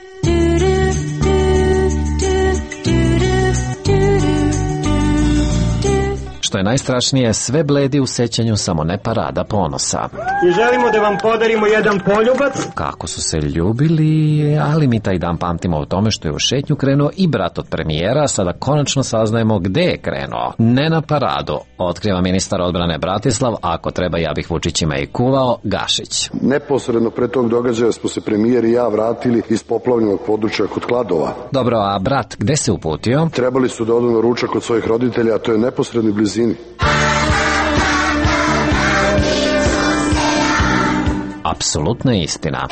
Što je najstrašnije, sve bledi u sećanju, samo ne parada ponosa. I želimo da vam podarimo jedan poljubac. Kako su se ljubili, ali mi taj dan pamtimo u tome što je u šetnju krenuo i brat od premijera, sada konačno saznajemo gde je krenuo. Ne na paradu, otkriva ministar odbrane Bratislav, ako treba ja bih Vučićima i kuvao, Gašić. Neposredno pre tog događaja smo se premijer i ja vratili iz poplavljenog područja kod Kladova. Dobro, a brat gde se uputio? Trebali su da odu na ručak kod svojih roditelja, a to je neposredni blizini. Apsolutna istina.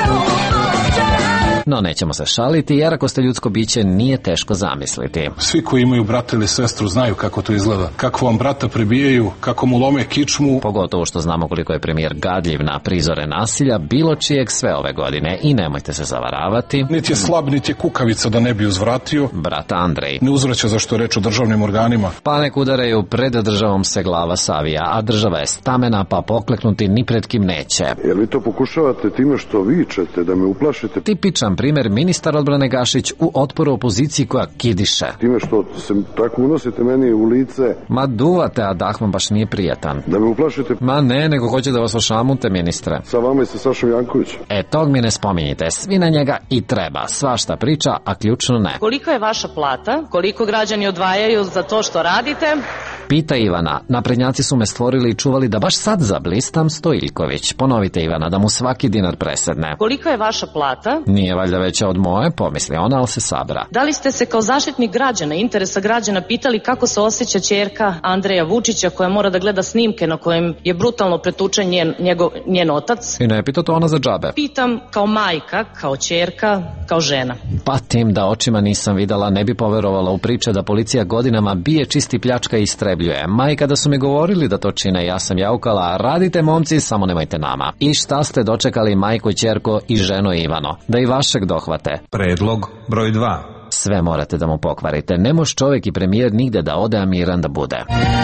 No, nećemo se šaliti, jer ako ste ljudsko biće, nije teško zamisliti. Svi koji imaju brata ili sestru znaju kako to izgleda. Kako vam brata prebijaju, kako mu lome kičmu. Pogotovo što znamo koliko je premijer gadljiv na prizore nasilja, bilo čijeg sve ove godine. I nemojte se zavaravati. Niti je slab, niti je kukavica da ne bi uzvratio. Brat Andrej ne uzvraća za što je reč o državnim organima. Pa nek udaraju, pred državom se glava savija, a država je stamena, pa pokleknuti ni pred kim neće. Jer vi to pokušavate time što vičete, da me uplašite. Tipičan primjer ministar odbrane Gašić u otporu opoziciji koja kidiše. Time što se tako unosite meni u lice. Ma duvate, a dah vam baš nije prijatan. Da me uplašite. Ma ne, nego hoće da vas ošamute, ministre. Sa vama i sa Sašom Jankovićem. E, tog mi ne spominjite, svi na njega i treba, svašta priča, a ključno ne. Koliko je vaša plata? Koliko građani odvajaju za to što radite? Pita Ivana, naprednjaci su me stvorili i čuvali da baš sad zablistam Stojiljković. Ponovite Ivana, da mu svaki dinar presedne. Kolika je vaša plata? Nije valjda veća od moje, pomisli ona, ali se sabra. Da li ste se kao zaštitnik građana, interesa građana pitali kako se osjeća ćerka Andreja Vučića koja mora da gleda snimke na kojem je brutalno pretučen njen, njegov, njen otac? I ne pita to ona za džabe. Pitam kao majka, kao ćerka, kao žena. Pa tim da očima nisam videla, ne bi poverovala u priče da policija godinama bije, čisti, pljačka i istrebljuje. Majka da su mi govorili da to čine, ja sam jaukala, radite momci, samo nemojte nama. I šta ste dočekali majko, ćerko i ženo Ivano? Da i vašeg dohvate. Predlog broj dva. Sve morate da mu pokvarite. Ne može čovjek i premijer nigde da ode, a miran da bude.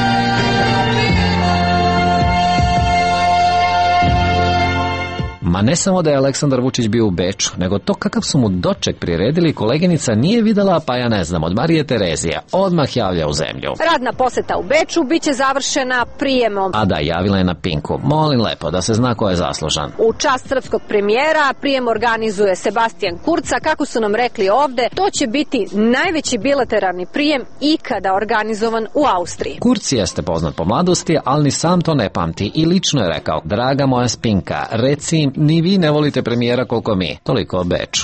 Ma ne samo da je Aleksandar Vučić bio u Beču, nego to kakav su mu doček priredili koleginica nije videla, pa ja ne znam, od Marije Terezije. Odmah javlja u zemlju. Radna poseta u Beču biće završena prijemom. A da, javila je na Pinku. Molim lepo da se zna ko je zaslužan. U čast srpskog premijera prijem organizuje Sebastian Kurz, a kako su nam rekli ovde, to će biti najveći bilateralni prijem ikada organizovan u Austriji. Kurz jeste poznat po mladosti, ali ni sam to ne pamti i lično je rekao: draga moja Spinka, reci im, ni vi ne volite premijera koliko mi. Toliko o Beču.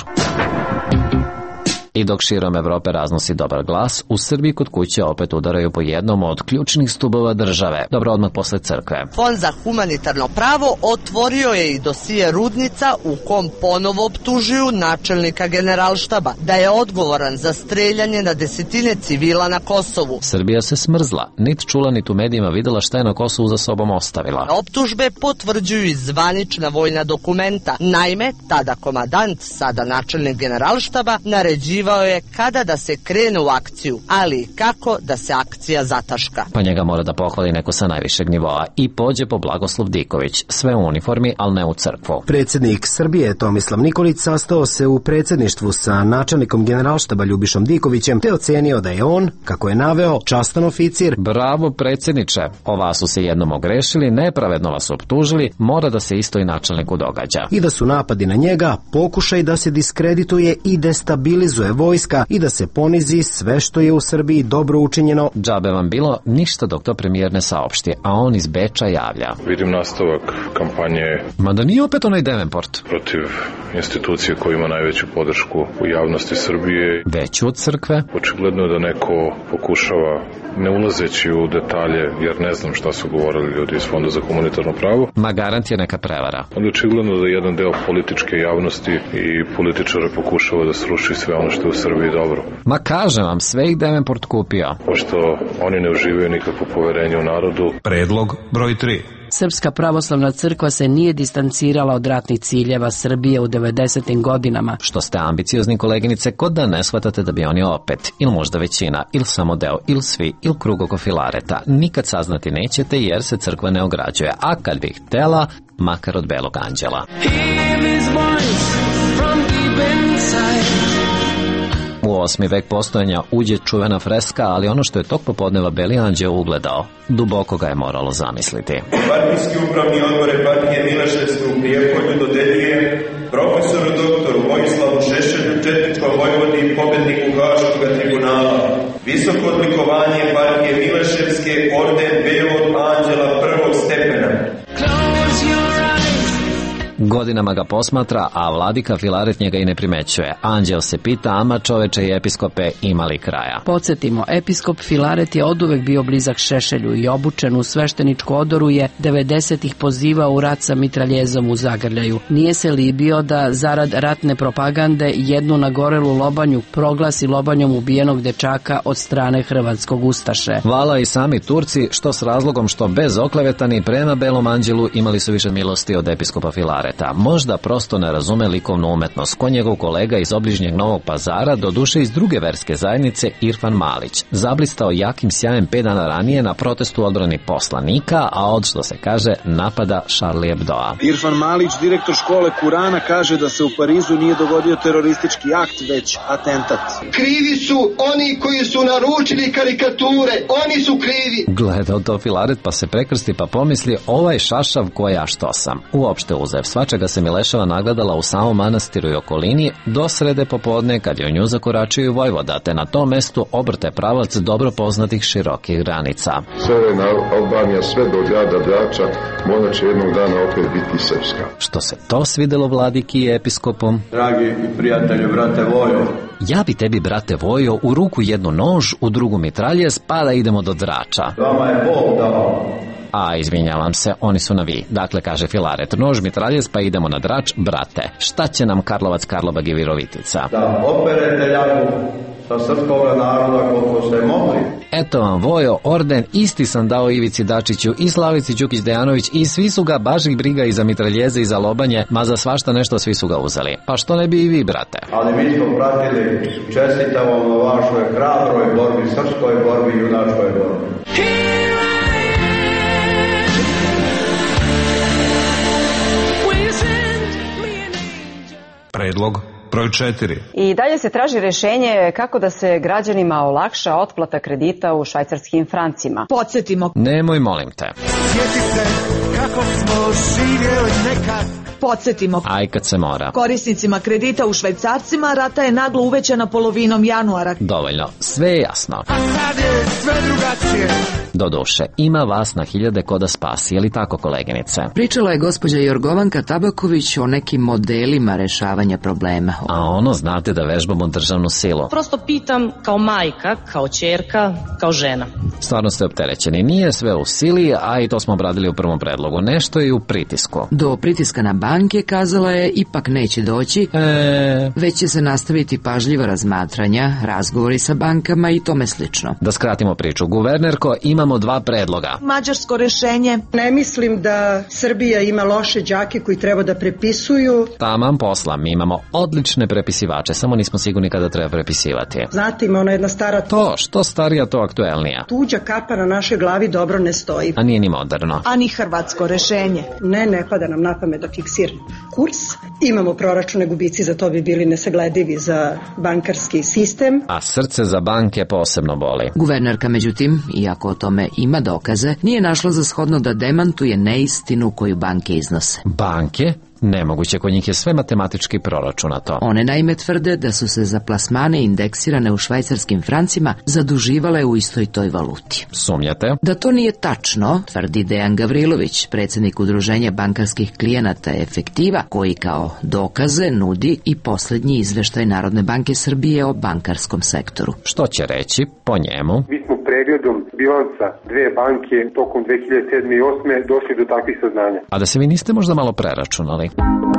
I dok širom Evrope raznosi dobar glas, u Srbiji kod kuće opet udaraju po jednom od ključnih stubova države. Dobro, odmah posle crkve. Fond za humanitarno pravo otvorio je i dosije Rudnica u kom ponovo optužuju načelnika Generalštaba da je odgovoran za streljanje na desetine civila na Kosovu. Srbija se smrzla, nit čula nit u medijima videla šta je na Kosovu za sobom ostavila. Optužbe potvrđuju i zvanična vojna dokumenta. Naime, tada komadant, sada načelnik Generalštaba, naređivao je kada da se krene u akciju, ali kako da se akcija zataška. Pa njega mora da pohvali neko sa najvišeg nivoa i pođe po Blagoslov Diković. Sve u uniformi, ali ne u crkvu. Predsjednik Srbije Tomislav Nikolić sastao se u predsjedništvu sa načelnikom Generalštaba Ljubišom Dikovićem te ocenio da je on, kako je naveo, častan oficir. Bravo predsjedniče, ova su se jednom ogrešili, nepravedno vas optužili, mora da se isto i načelniku događa. I da su napadi na njega pokušaj da se diskredituje i destabilizuje vojska i da se ponizi sve što je u Srbiji dobro učinjeno. Džabe vam bilo ništa dok to premijer ne saopšti, a on iz Beča javlja. Vidim nastavak kampanje. Ma da nije opet onaj Devenport? Protiv institucije koja ima najveću podršku u javnosti Srbije. Veću od crkve? Očigledno je da neko pokušava, ne ulazeći u detalje, jer ne znam šta su govorili ljudi iz Fonda za humanitarno pravo. Ma garant je neka prevara. Ali očigledno da jedan deo političke javnosti i političara pokušava da sruši sve ono što je u Srbiji dobro. Ma kažem vam, sve ih Devenport kupio. Pošto oni ne uživaju nikakvo poverenje u narodu. Predlog broj tri. Srpska pravoslavna crkva se nije distancirala od ratnih ciljeva Srbije u devedesetim godinama. Što ste ambiciozni koleginice, kod da ne shvatate da bi oni opet, ili možda većina, ili samo deo, ili svi, ili krug oko Filareta. Nikad saznati nećete jer se crkva ne ograđuje, a kad bi htela, makar od belog anđela. U osmi vek postojanja uđe čuvena freska, ali ono što je tog popodneva Beli anđeo ugledao, duboko ga je moralo zamisliti. Partijski upravni odbore partije Mileševske u Prijepolju dodeljuje profesoru doktoru Vojislavu Šešelju, četničkom vojvodi i pobedniku Haškog tribunala. Visoko odlikovanje partije Mileševske, orden Belog anđela prvog stepena. Godinama ga posmatra, a vladika Filaret njega i ne primećuje. Anđeo se pita, ama čoveče i episkope imali kraja. Podsjetimo, episkop Filaret je oduvek bio blizak Šešelju i obučen u svešteničku odoru je devedesetih pozivao u rat sa mitraljezom u zagrljaju. Nije se libio da zarad ratne propagande jednu nagorelu lobanju proglasi lobanjom ubijenog dečaka od strane hrvatskog ustaše. Vala i sami Turci, što s razlogom što bez oklevetani prema Belom anđelu imali su više milosti od episkopa Filareta. Možda prosto ne razume likovnu umetnost, ko njegov kolega iz obližnjeg Novog Pazara, do duše iz druge verske zajednice, Irfan Malić, zablistao jakim sjajem pet dana ranije na protestu odbrani poslanika, a od, što se kaže, napada Charlie Hebdoa. Irfan Malić, direktor škole Kurana, kaže da se u Parizu nije dogodio teroristički akt, već atentat. Krivi su oni koji su naručili karikature, oni su krivi. Gledao to Filaret pa se prekrsti pa pomisli, ovaj šašav koja što sam. Uopšte uzev, svačim čega se Mileševa nagledala u samom manastiru i okolini do srede popodne kad je u nju zakoračio i vojvoda, te na tom mestu obrte pravac dobro poznatih širokih granica. Severna Albanija sve do grada Drača možda će jednog dana opet biti srpska. Što se to svidelo vladiki i episkopom? Dragi i prijatelju, brate Vojo, ja bi tebi, brate Vojo, u ruku jednu nož, u drugu mitraljez, pa da idemo do Drača. Vama je Bog dao. A, izvinjavam se, oni su na vi. Dakle, kaže Filaret, nož, mitraljez, pa idemo na Drač, brate. Šta će nam Karlovac, Karlobag i Virovitica? Da operete ljagu sa srpskog naroda koliko ste mogli. Eto vam, Vojo, orden isti sam dao Ivici Dačiću i Slavici Đukić-Dejanović i svi su ga, baš ih briga i za mitraljeze i za lobanje, ma za svašta nešto svi su ga uzeli. Pa što ne bi i vi, brate? Ali mi smo pratili, čestitamo na vašoj hrabroj borbi, srpskoj borbi i junačkoj borbi. Predlog broj četiri. I dalje se traži rješenje kako da se građanima olakša otplata kredita u švajcarskim francima. Podsjetimo. Nemoj, molim te. Sjeti se kako smo živjeli nekad. Podsjetimo. Aj kad se mora. Korisnicima kredita u švajcarcima rata je naglo uvećana polovinom januara. Dovoljno, sve je jasno. A sad je sve drugačije. Doduše, ima vas na hiljade ko da spasi, je li tako, koleginice? Pričala je gospođa Jorgovanka Tabaković o nekim modelima rešavanja problema. A ono, znate da vežbamo državnu silu. Prosto pitam kao majka, kao ćerka, kao žena. Stvarno ste opterećeni. Nije sve u sili, a i to smo obradili u prvom predlogu. Nešto je u pritisku. Do pritiska na banke, kazala je, ipak neće doći, e... već će se nastaviti pažljiva razmatranja, razgovori sa bankama i tome slično. Da skratimo priču, guvernerko, imamo dva predloga. Mađarsko rešenje. Ne mislim da Srbija ima loše đake koji treba da prepisuju. Taman posla, mi imamo odlične prepisivače, samo nismo sigurni kada treba prepisivati. Znate, ima ona jedna stara... To, što starija, to aktuelnija. Tuđa kapa na našoj glavi dobro ne stoji. A nije ni moderno. A ni hrvatsko rešenje. Ne, ne pada nam na pamet da fiksiramo kurs. Imamo proračune, gubici za to bi bili nesagledivi za bankarski sistem. A srce za banke posebno boli. Guvernerka, međutim, iako o tome ima dokaze, nije našla za shodno da demantuje neistinu koju banke iznose. Banke? Nemoguće, kod njih je sve matematički proračunato. One naime tvrde da su se za plasmane indeksirane u švajcarskim francima zaduživale u istoj toj valuti. Sumnjate? Da to nije tačno, tvrdi Dejan Gavrilović, predsjednik udruženja bankarskih klijenata Efektiva, koji kao dokaze nudi i posljednji izveštaj Narodne banke Srbije o bankarskom sektoru. Što će reći po njemu? Mi smo pregledom bilansa dve banke tokom dve hiljade sedme i osme došli do takvih saznanja. A da se vi niste možda malo preračunali?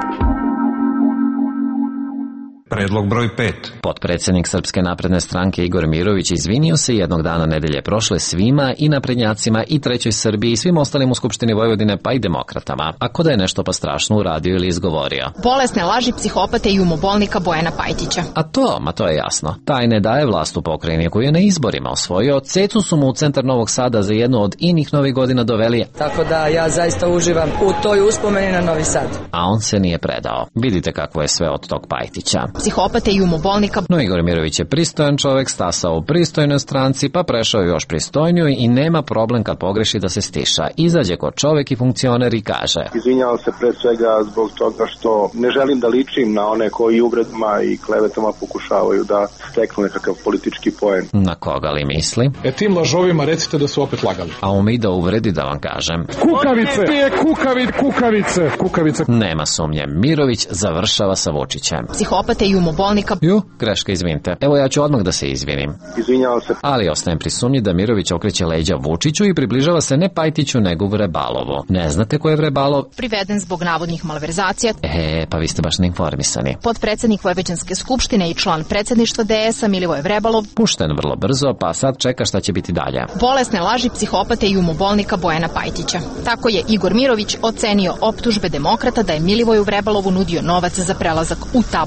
Predlog broj pet. Potpredsjednik Srpske napredne stranke Igor Mirović izvinio se jednog dana nedelje prošle svima, i naprednjacima, i Trećoj Srbiji, i svim ostalim u Skupštini Vojvodine, pa i demokratama. Ako da je nešto pa strašno uradio ili izgovorio. Bolesne laži psihopate i umobolnika Bojana Pajtića. A to, ma to je jasno. Taj ne daje vlast u pokrajini koju je na izborima osvojio. Cecu su mu u centar Novog Sada za jednu od inih novih godina doveli. Tako da ja zaista uživam u toj uspomeni na Novi Sad. A on se nije predao. Vidite kako je sve od tog Pajtića. Psihopate i umobolnika. No, Igor Mirović je pristojan čovjek, stasao u pristojnoj stranci, pa prešao još pristojniju i nema problem kad pogreši da se stiša. Izađe kod čovjek i funkcioner i kaže: Izvinjavam se pre svega zbog toga što ne želim da ličim na one koji ugredima i klevetama pokušavaju da steknu nekakav politički poen. Na koga li misli? E tim lažovima recite da su opet lagali. A umi da uvredi, da vam kažem. Kukavice! Ti kukavice, kukavice, kukavice. Nema sumnje, Mirović završava sa Vučićem. Psihopate i umobolnika. Ju, greška, izvinite. Evo, ja ću odmah da se izvinim. Izvinjavam se. Ali ostajem pri sumnji da Mirović okreće leđa Vučiću i približava se ne Pajtiću, nego Vrebalovu. Ne znate ko je Vrebalov? Priveden zbog navodnih malverzacija. E, pa vi ste baš neinformisani. Potpredsjednik Vojvođanske skupštine i član predsjedništva D S-a Milivoje Vrebalov. Pušten vrlo brzo, pa sad čeka šta će biti dalje. Bolesne laži psihopate i umobolnika Bojana Pajtića. Tako je Igor Mirović ocenio optužbe demokrata da je Milivoju Vrebalovu nudio novac za prelazak u tabor naprednjaka.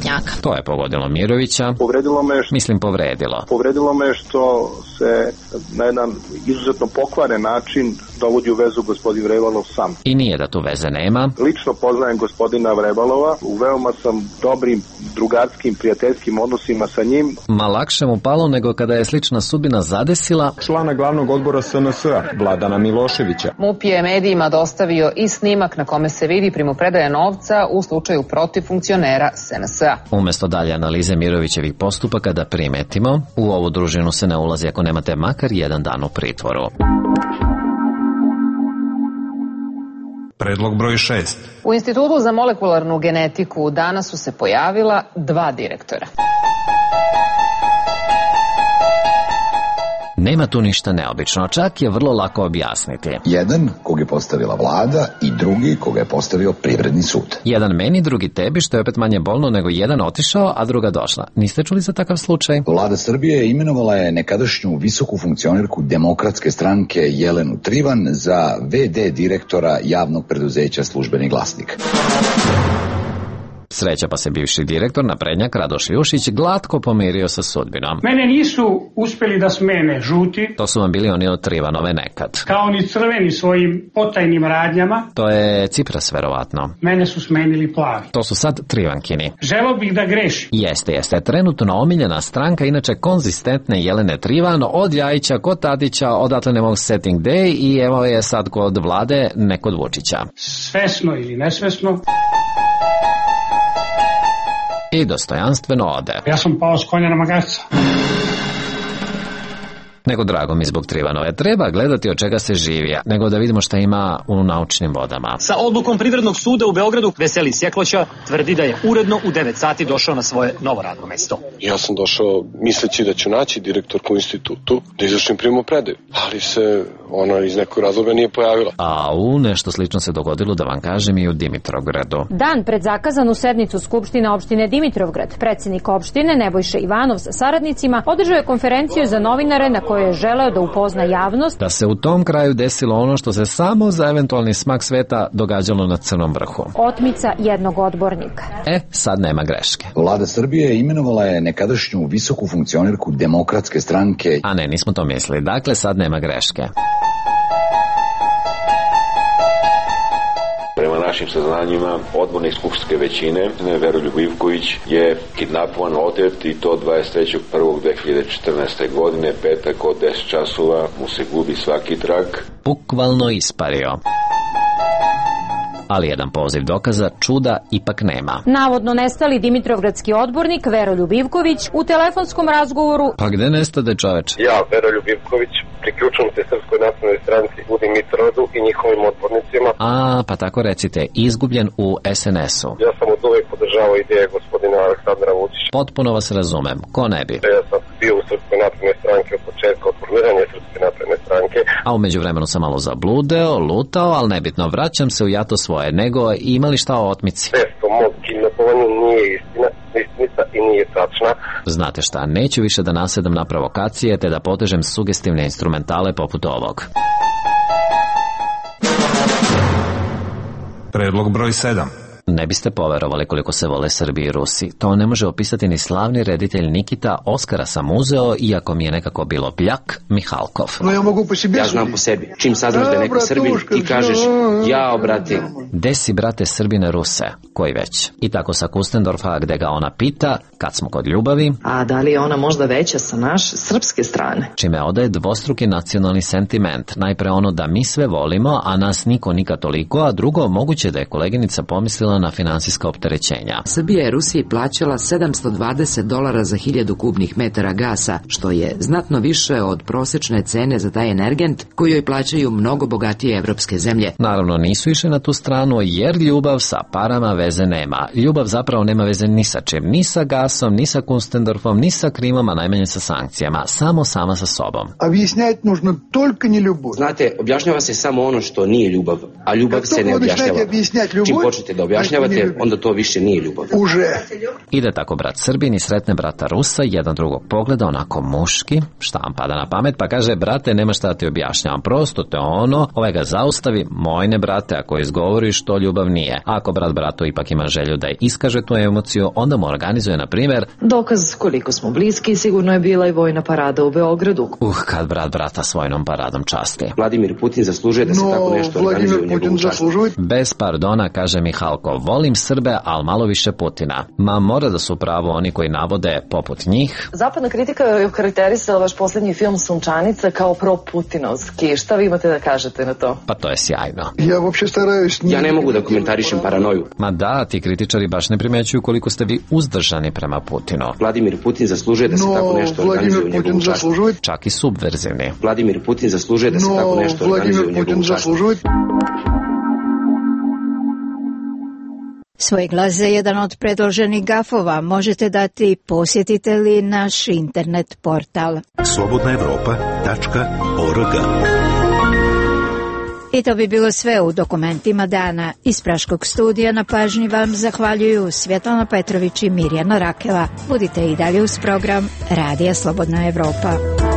naprednjaka. To je pogodilo Mirovića. Povredilo me, mislim povredilo. Povredilo me što se na jedan izuzetno pokvaren način dovodi u vezu gospodin Vrebalov sam. I nije da tu veze nema. Lično poznajem gospodina Vrebalova, u veoma sam dobrim drugarskim, prijateljskim odnosima sa njim. Ma lakše mu palo nego kada je slična sudbina zadesila člana glavnog odbora S N S-a, Vladana Miloševića. MUP je medijima dostavio i snimak na kome se vidi primopredaja novca u slučaju protiv funkcionera S N S-a. Umesto dalje analize Mirovićevih postupaka da primetimo, u ovu družinu se ne ulazi ako nemate makar jedan dan u pritvoru. Predlog broj šest. U Institutu za molekularnu genetiku danas su se pojavila dva direktora. Nema tu ništa neobično, čak je vrlo lako objasniti. Jedan kog je postavila vlada i drugi koga je postavio privredni sud. Jedan meni, drugi tebi, što je opet manje bolno nego jedan otišao, a druga došla. Niste čuli za takav slučaj? Vlada Srbije imenovala je nekadašnju visoku funkcionerku Demokratske stranke Jelenu Trivan za ve de direktora javnog preduzeća Službeni glasnik. Sreća pa se bivši direktor naprednjak Radoš Ljušić glatko pomirio sa sudbinom. Mene nisu uspeli da smene žuti. To su vam bili oni od Trivanove nekad. Kao ni crveni svojim potajnim radnjama. To je Cipras verovatno. Mene su smenili plavi. To su sad Trivankini. Želeo bih da grešim. Jeste, jeste. Trenutno omiljena stranka, inače konzistentne Jelene Trivan, od Ljajića kod Tadića, odatle ne mogu setting day i evo je sad kod vlade, ne kod Vučića. Svesno ili nesvesno. I dostojanstveno ode. Ja sam pao s konja na magarca. Nego drago mi zbog Trivanove. Treba gledati od čega se živi, nego da vidimo šta ima u naučnim vodama. Sa odlukom Privrednog suda u Beogradu Veseli Sjekloća tvrdi da je uredno u devet sati došao na svoje novo radno mesto. Ja sam došao misleći da ću naći direktorku u institutu, da izvršim primopredaju, ali se ona iz nekog razloga nije pojavila. A u nešto slično se dogodilo, da vam kažem, i u Dimitrovgradu. Dan pred zakazanu sednicu Skupštine opštine Dimitrovgrad, predsjednik opštine Nebojša Ivanov sa saradnicima održao je konferenciju za novinare na kojoj je želeo da upozna javnost da se u tom kraju desilo ono što se samo za eventualni smak sveta događalo na Crnom vrhu. Otmica jednog odbornika. E, sad nema greške. Vlada Srbije imenovala je nekadašnju visoku funkcionerku Demokratske stranke. A ne, nismo to mislili. Dakle, sad nema greške. Prema našim saznanjima, odbornik skupštinske većine, Veroljub Ivković, je kidnapovan, otet i to dvadeset trećeg prvog dve hiljade četrnaeste. godine, petak od deset časova, mu se gubi svaki trag. Bukvalno ispario. Ali jedan poziv dokaza čuda ipak nema. Navodno nestali dimitrovgradski odbornik Veroljub Ivković u telefonskom razgovoru. Pa gde nestade čoveče? Ja, Veroljub Ivković, priključujem se Srpskoj nacionalnoj stranci u Dimitrovgradu i njihovim odbornicima. A, pa tako recite, izgubljen u es en es-u. Ja sam od uvek podržavao ideje gospodina Aleksandra Vučića. Potpuno vas razumem, ko ne bi? Ja sam bio u Srpskoj naprednoj stranke od početka, od formiranja Srpske napredne stranke. A u međuvremenu sam malo zabludeo, lutao, ali nebitno, vraćam se u jato svoje, nego imali šta o otmici? Testo mog kidnapovanja nije istina, istinita i nije tačna. Znate šta, neću više da nasedam na provokacije, te da potežem sugestivne instrumentale poput ovog. Predlog broj sedam. Ne biste poverovali koliko se vole Srbi i Rusi. To ne može opisati ni slavni reditelj Nikita, Oskara sam uzeo, iako mi je nekako bilo pljak, Mihalkov. No ja mogu po sebi. Ja znam po sebi. Čim saznaš da je neko Srbin, ti kažeš, ja, brate. Gde si, brate, Srbine Ruse? Koji već? I tako sa Kustendorfa, gde ga ona pita, kad smo kod ljubavi. A da li je ona možda veća sa naše srpske strane? Čime odaje dvostruki nacionalni sentiment. Najpre ono da mi sve volimo, a nas niko nikad toliko, a drugo, moguće da je koleginica pomislila na finansijska opterećenja. Srbija je Rusiji plaćala sedamsto dvadeset dolara za hiljadu kubnih metara gasa, što je znatno više od prosečne cene za taj energent koji joj plaćaju mnogo bogatije evropske zemlje. Naravno nisu išli na tu stranu jer ljubav sa parama veze nema. Ljubav zapravo nema veze ni sa čim, ni sa gasom, ni sa Kustendorfom, ni sa Krimom, a najmanje sa sankcijama, samo sama sa sobom. Objašnjati nužno toliko ni ljubav. Znate, objašnjava se samo ono što nije ljubav, a ljubav se ne objašnjava. Čim počnete da objašnjavate objašnjavate, onda to više nije ljubav. Uže. Ide tako brat Srbin i sretne brata Rusa, jedan drugog pogleda onako muški, šta vam pada na pamet, pa kaže, brate, nema šta ti objašnjavam, prosto te ono, ovaj ga zaustavi, mojne brate, ako izgovoriš, to ljubav nije. Ako brat bratu ipak ima želju da je iskaže tu emociju, onda mu organizuje, na primjer, dokaz koliko smo bliski, sigurno je bila i vojna parada u Beogradu. Uh, kad brat brata s vojnom paradom časti. Vladimir Putin zaslužuje da se No, tako nešto Vladimir organizuje u njegovu Putin čast. zaslužuje. Bez pardona, kaže Mihalko, volim Srbe, ali malo više Putina. Ma mora da su pravo oni koji navode poput njih. Zapadna kritika je okarakterisala vaš posljednji film Sunčanica kao pro-putinovski. Šta vi imate da kažete na to? Pa to je sjajno. Ja uopće starаюсь... Ja ne mogu da komentarišem paranoju. Ma da, ti kritičari baš ne primećuju koliko ste vi uzdržani prema Putinu. Vladimir Putin zaslužuje da se No, tako nešto Vladimir organizuje u Putin njegovu čast. zaslužuje. Čak i subverzivni. Vladimir Putin zaslužuje da se No, tako nešto organizuje u Vladimir njegovu Putin čast. zaslužuje. Svoj glas za jedan od predloženih gafova možete dati posjetite li naš internet portal. slobodna evropa tačka org. I to bi bilo sve u dokumentima dana. Iz Praškog studija na pažnji vam zahvaljuju Svjetlana Petrović i Mirjana Rakela. Budite i dalje uz program Radija Slobodna Evropa.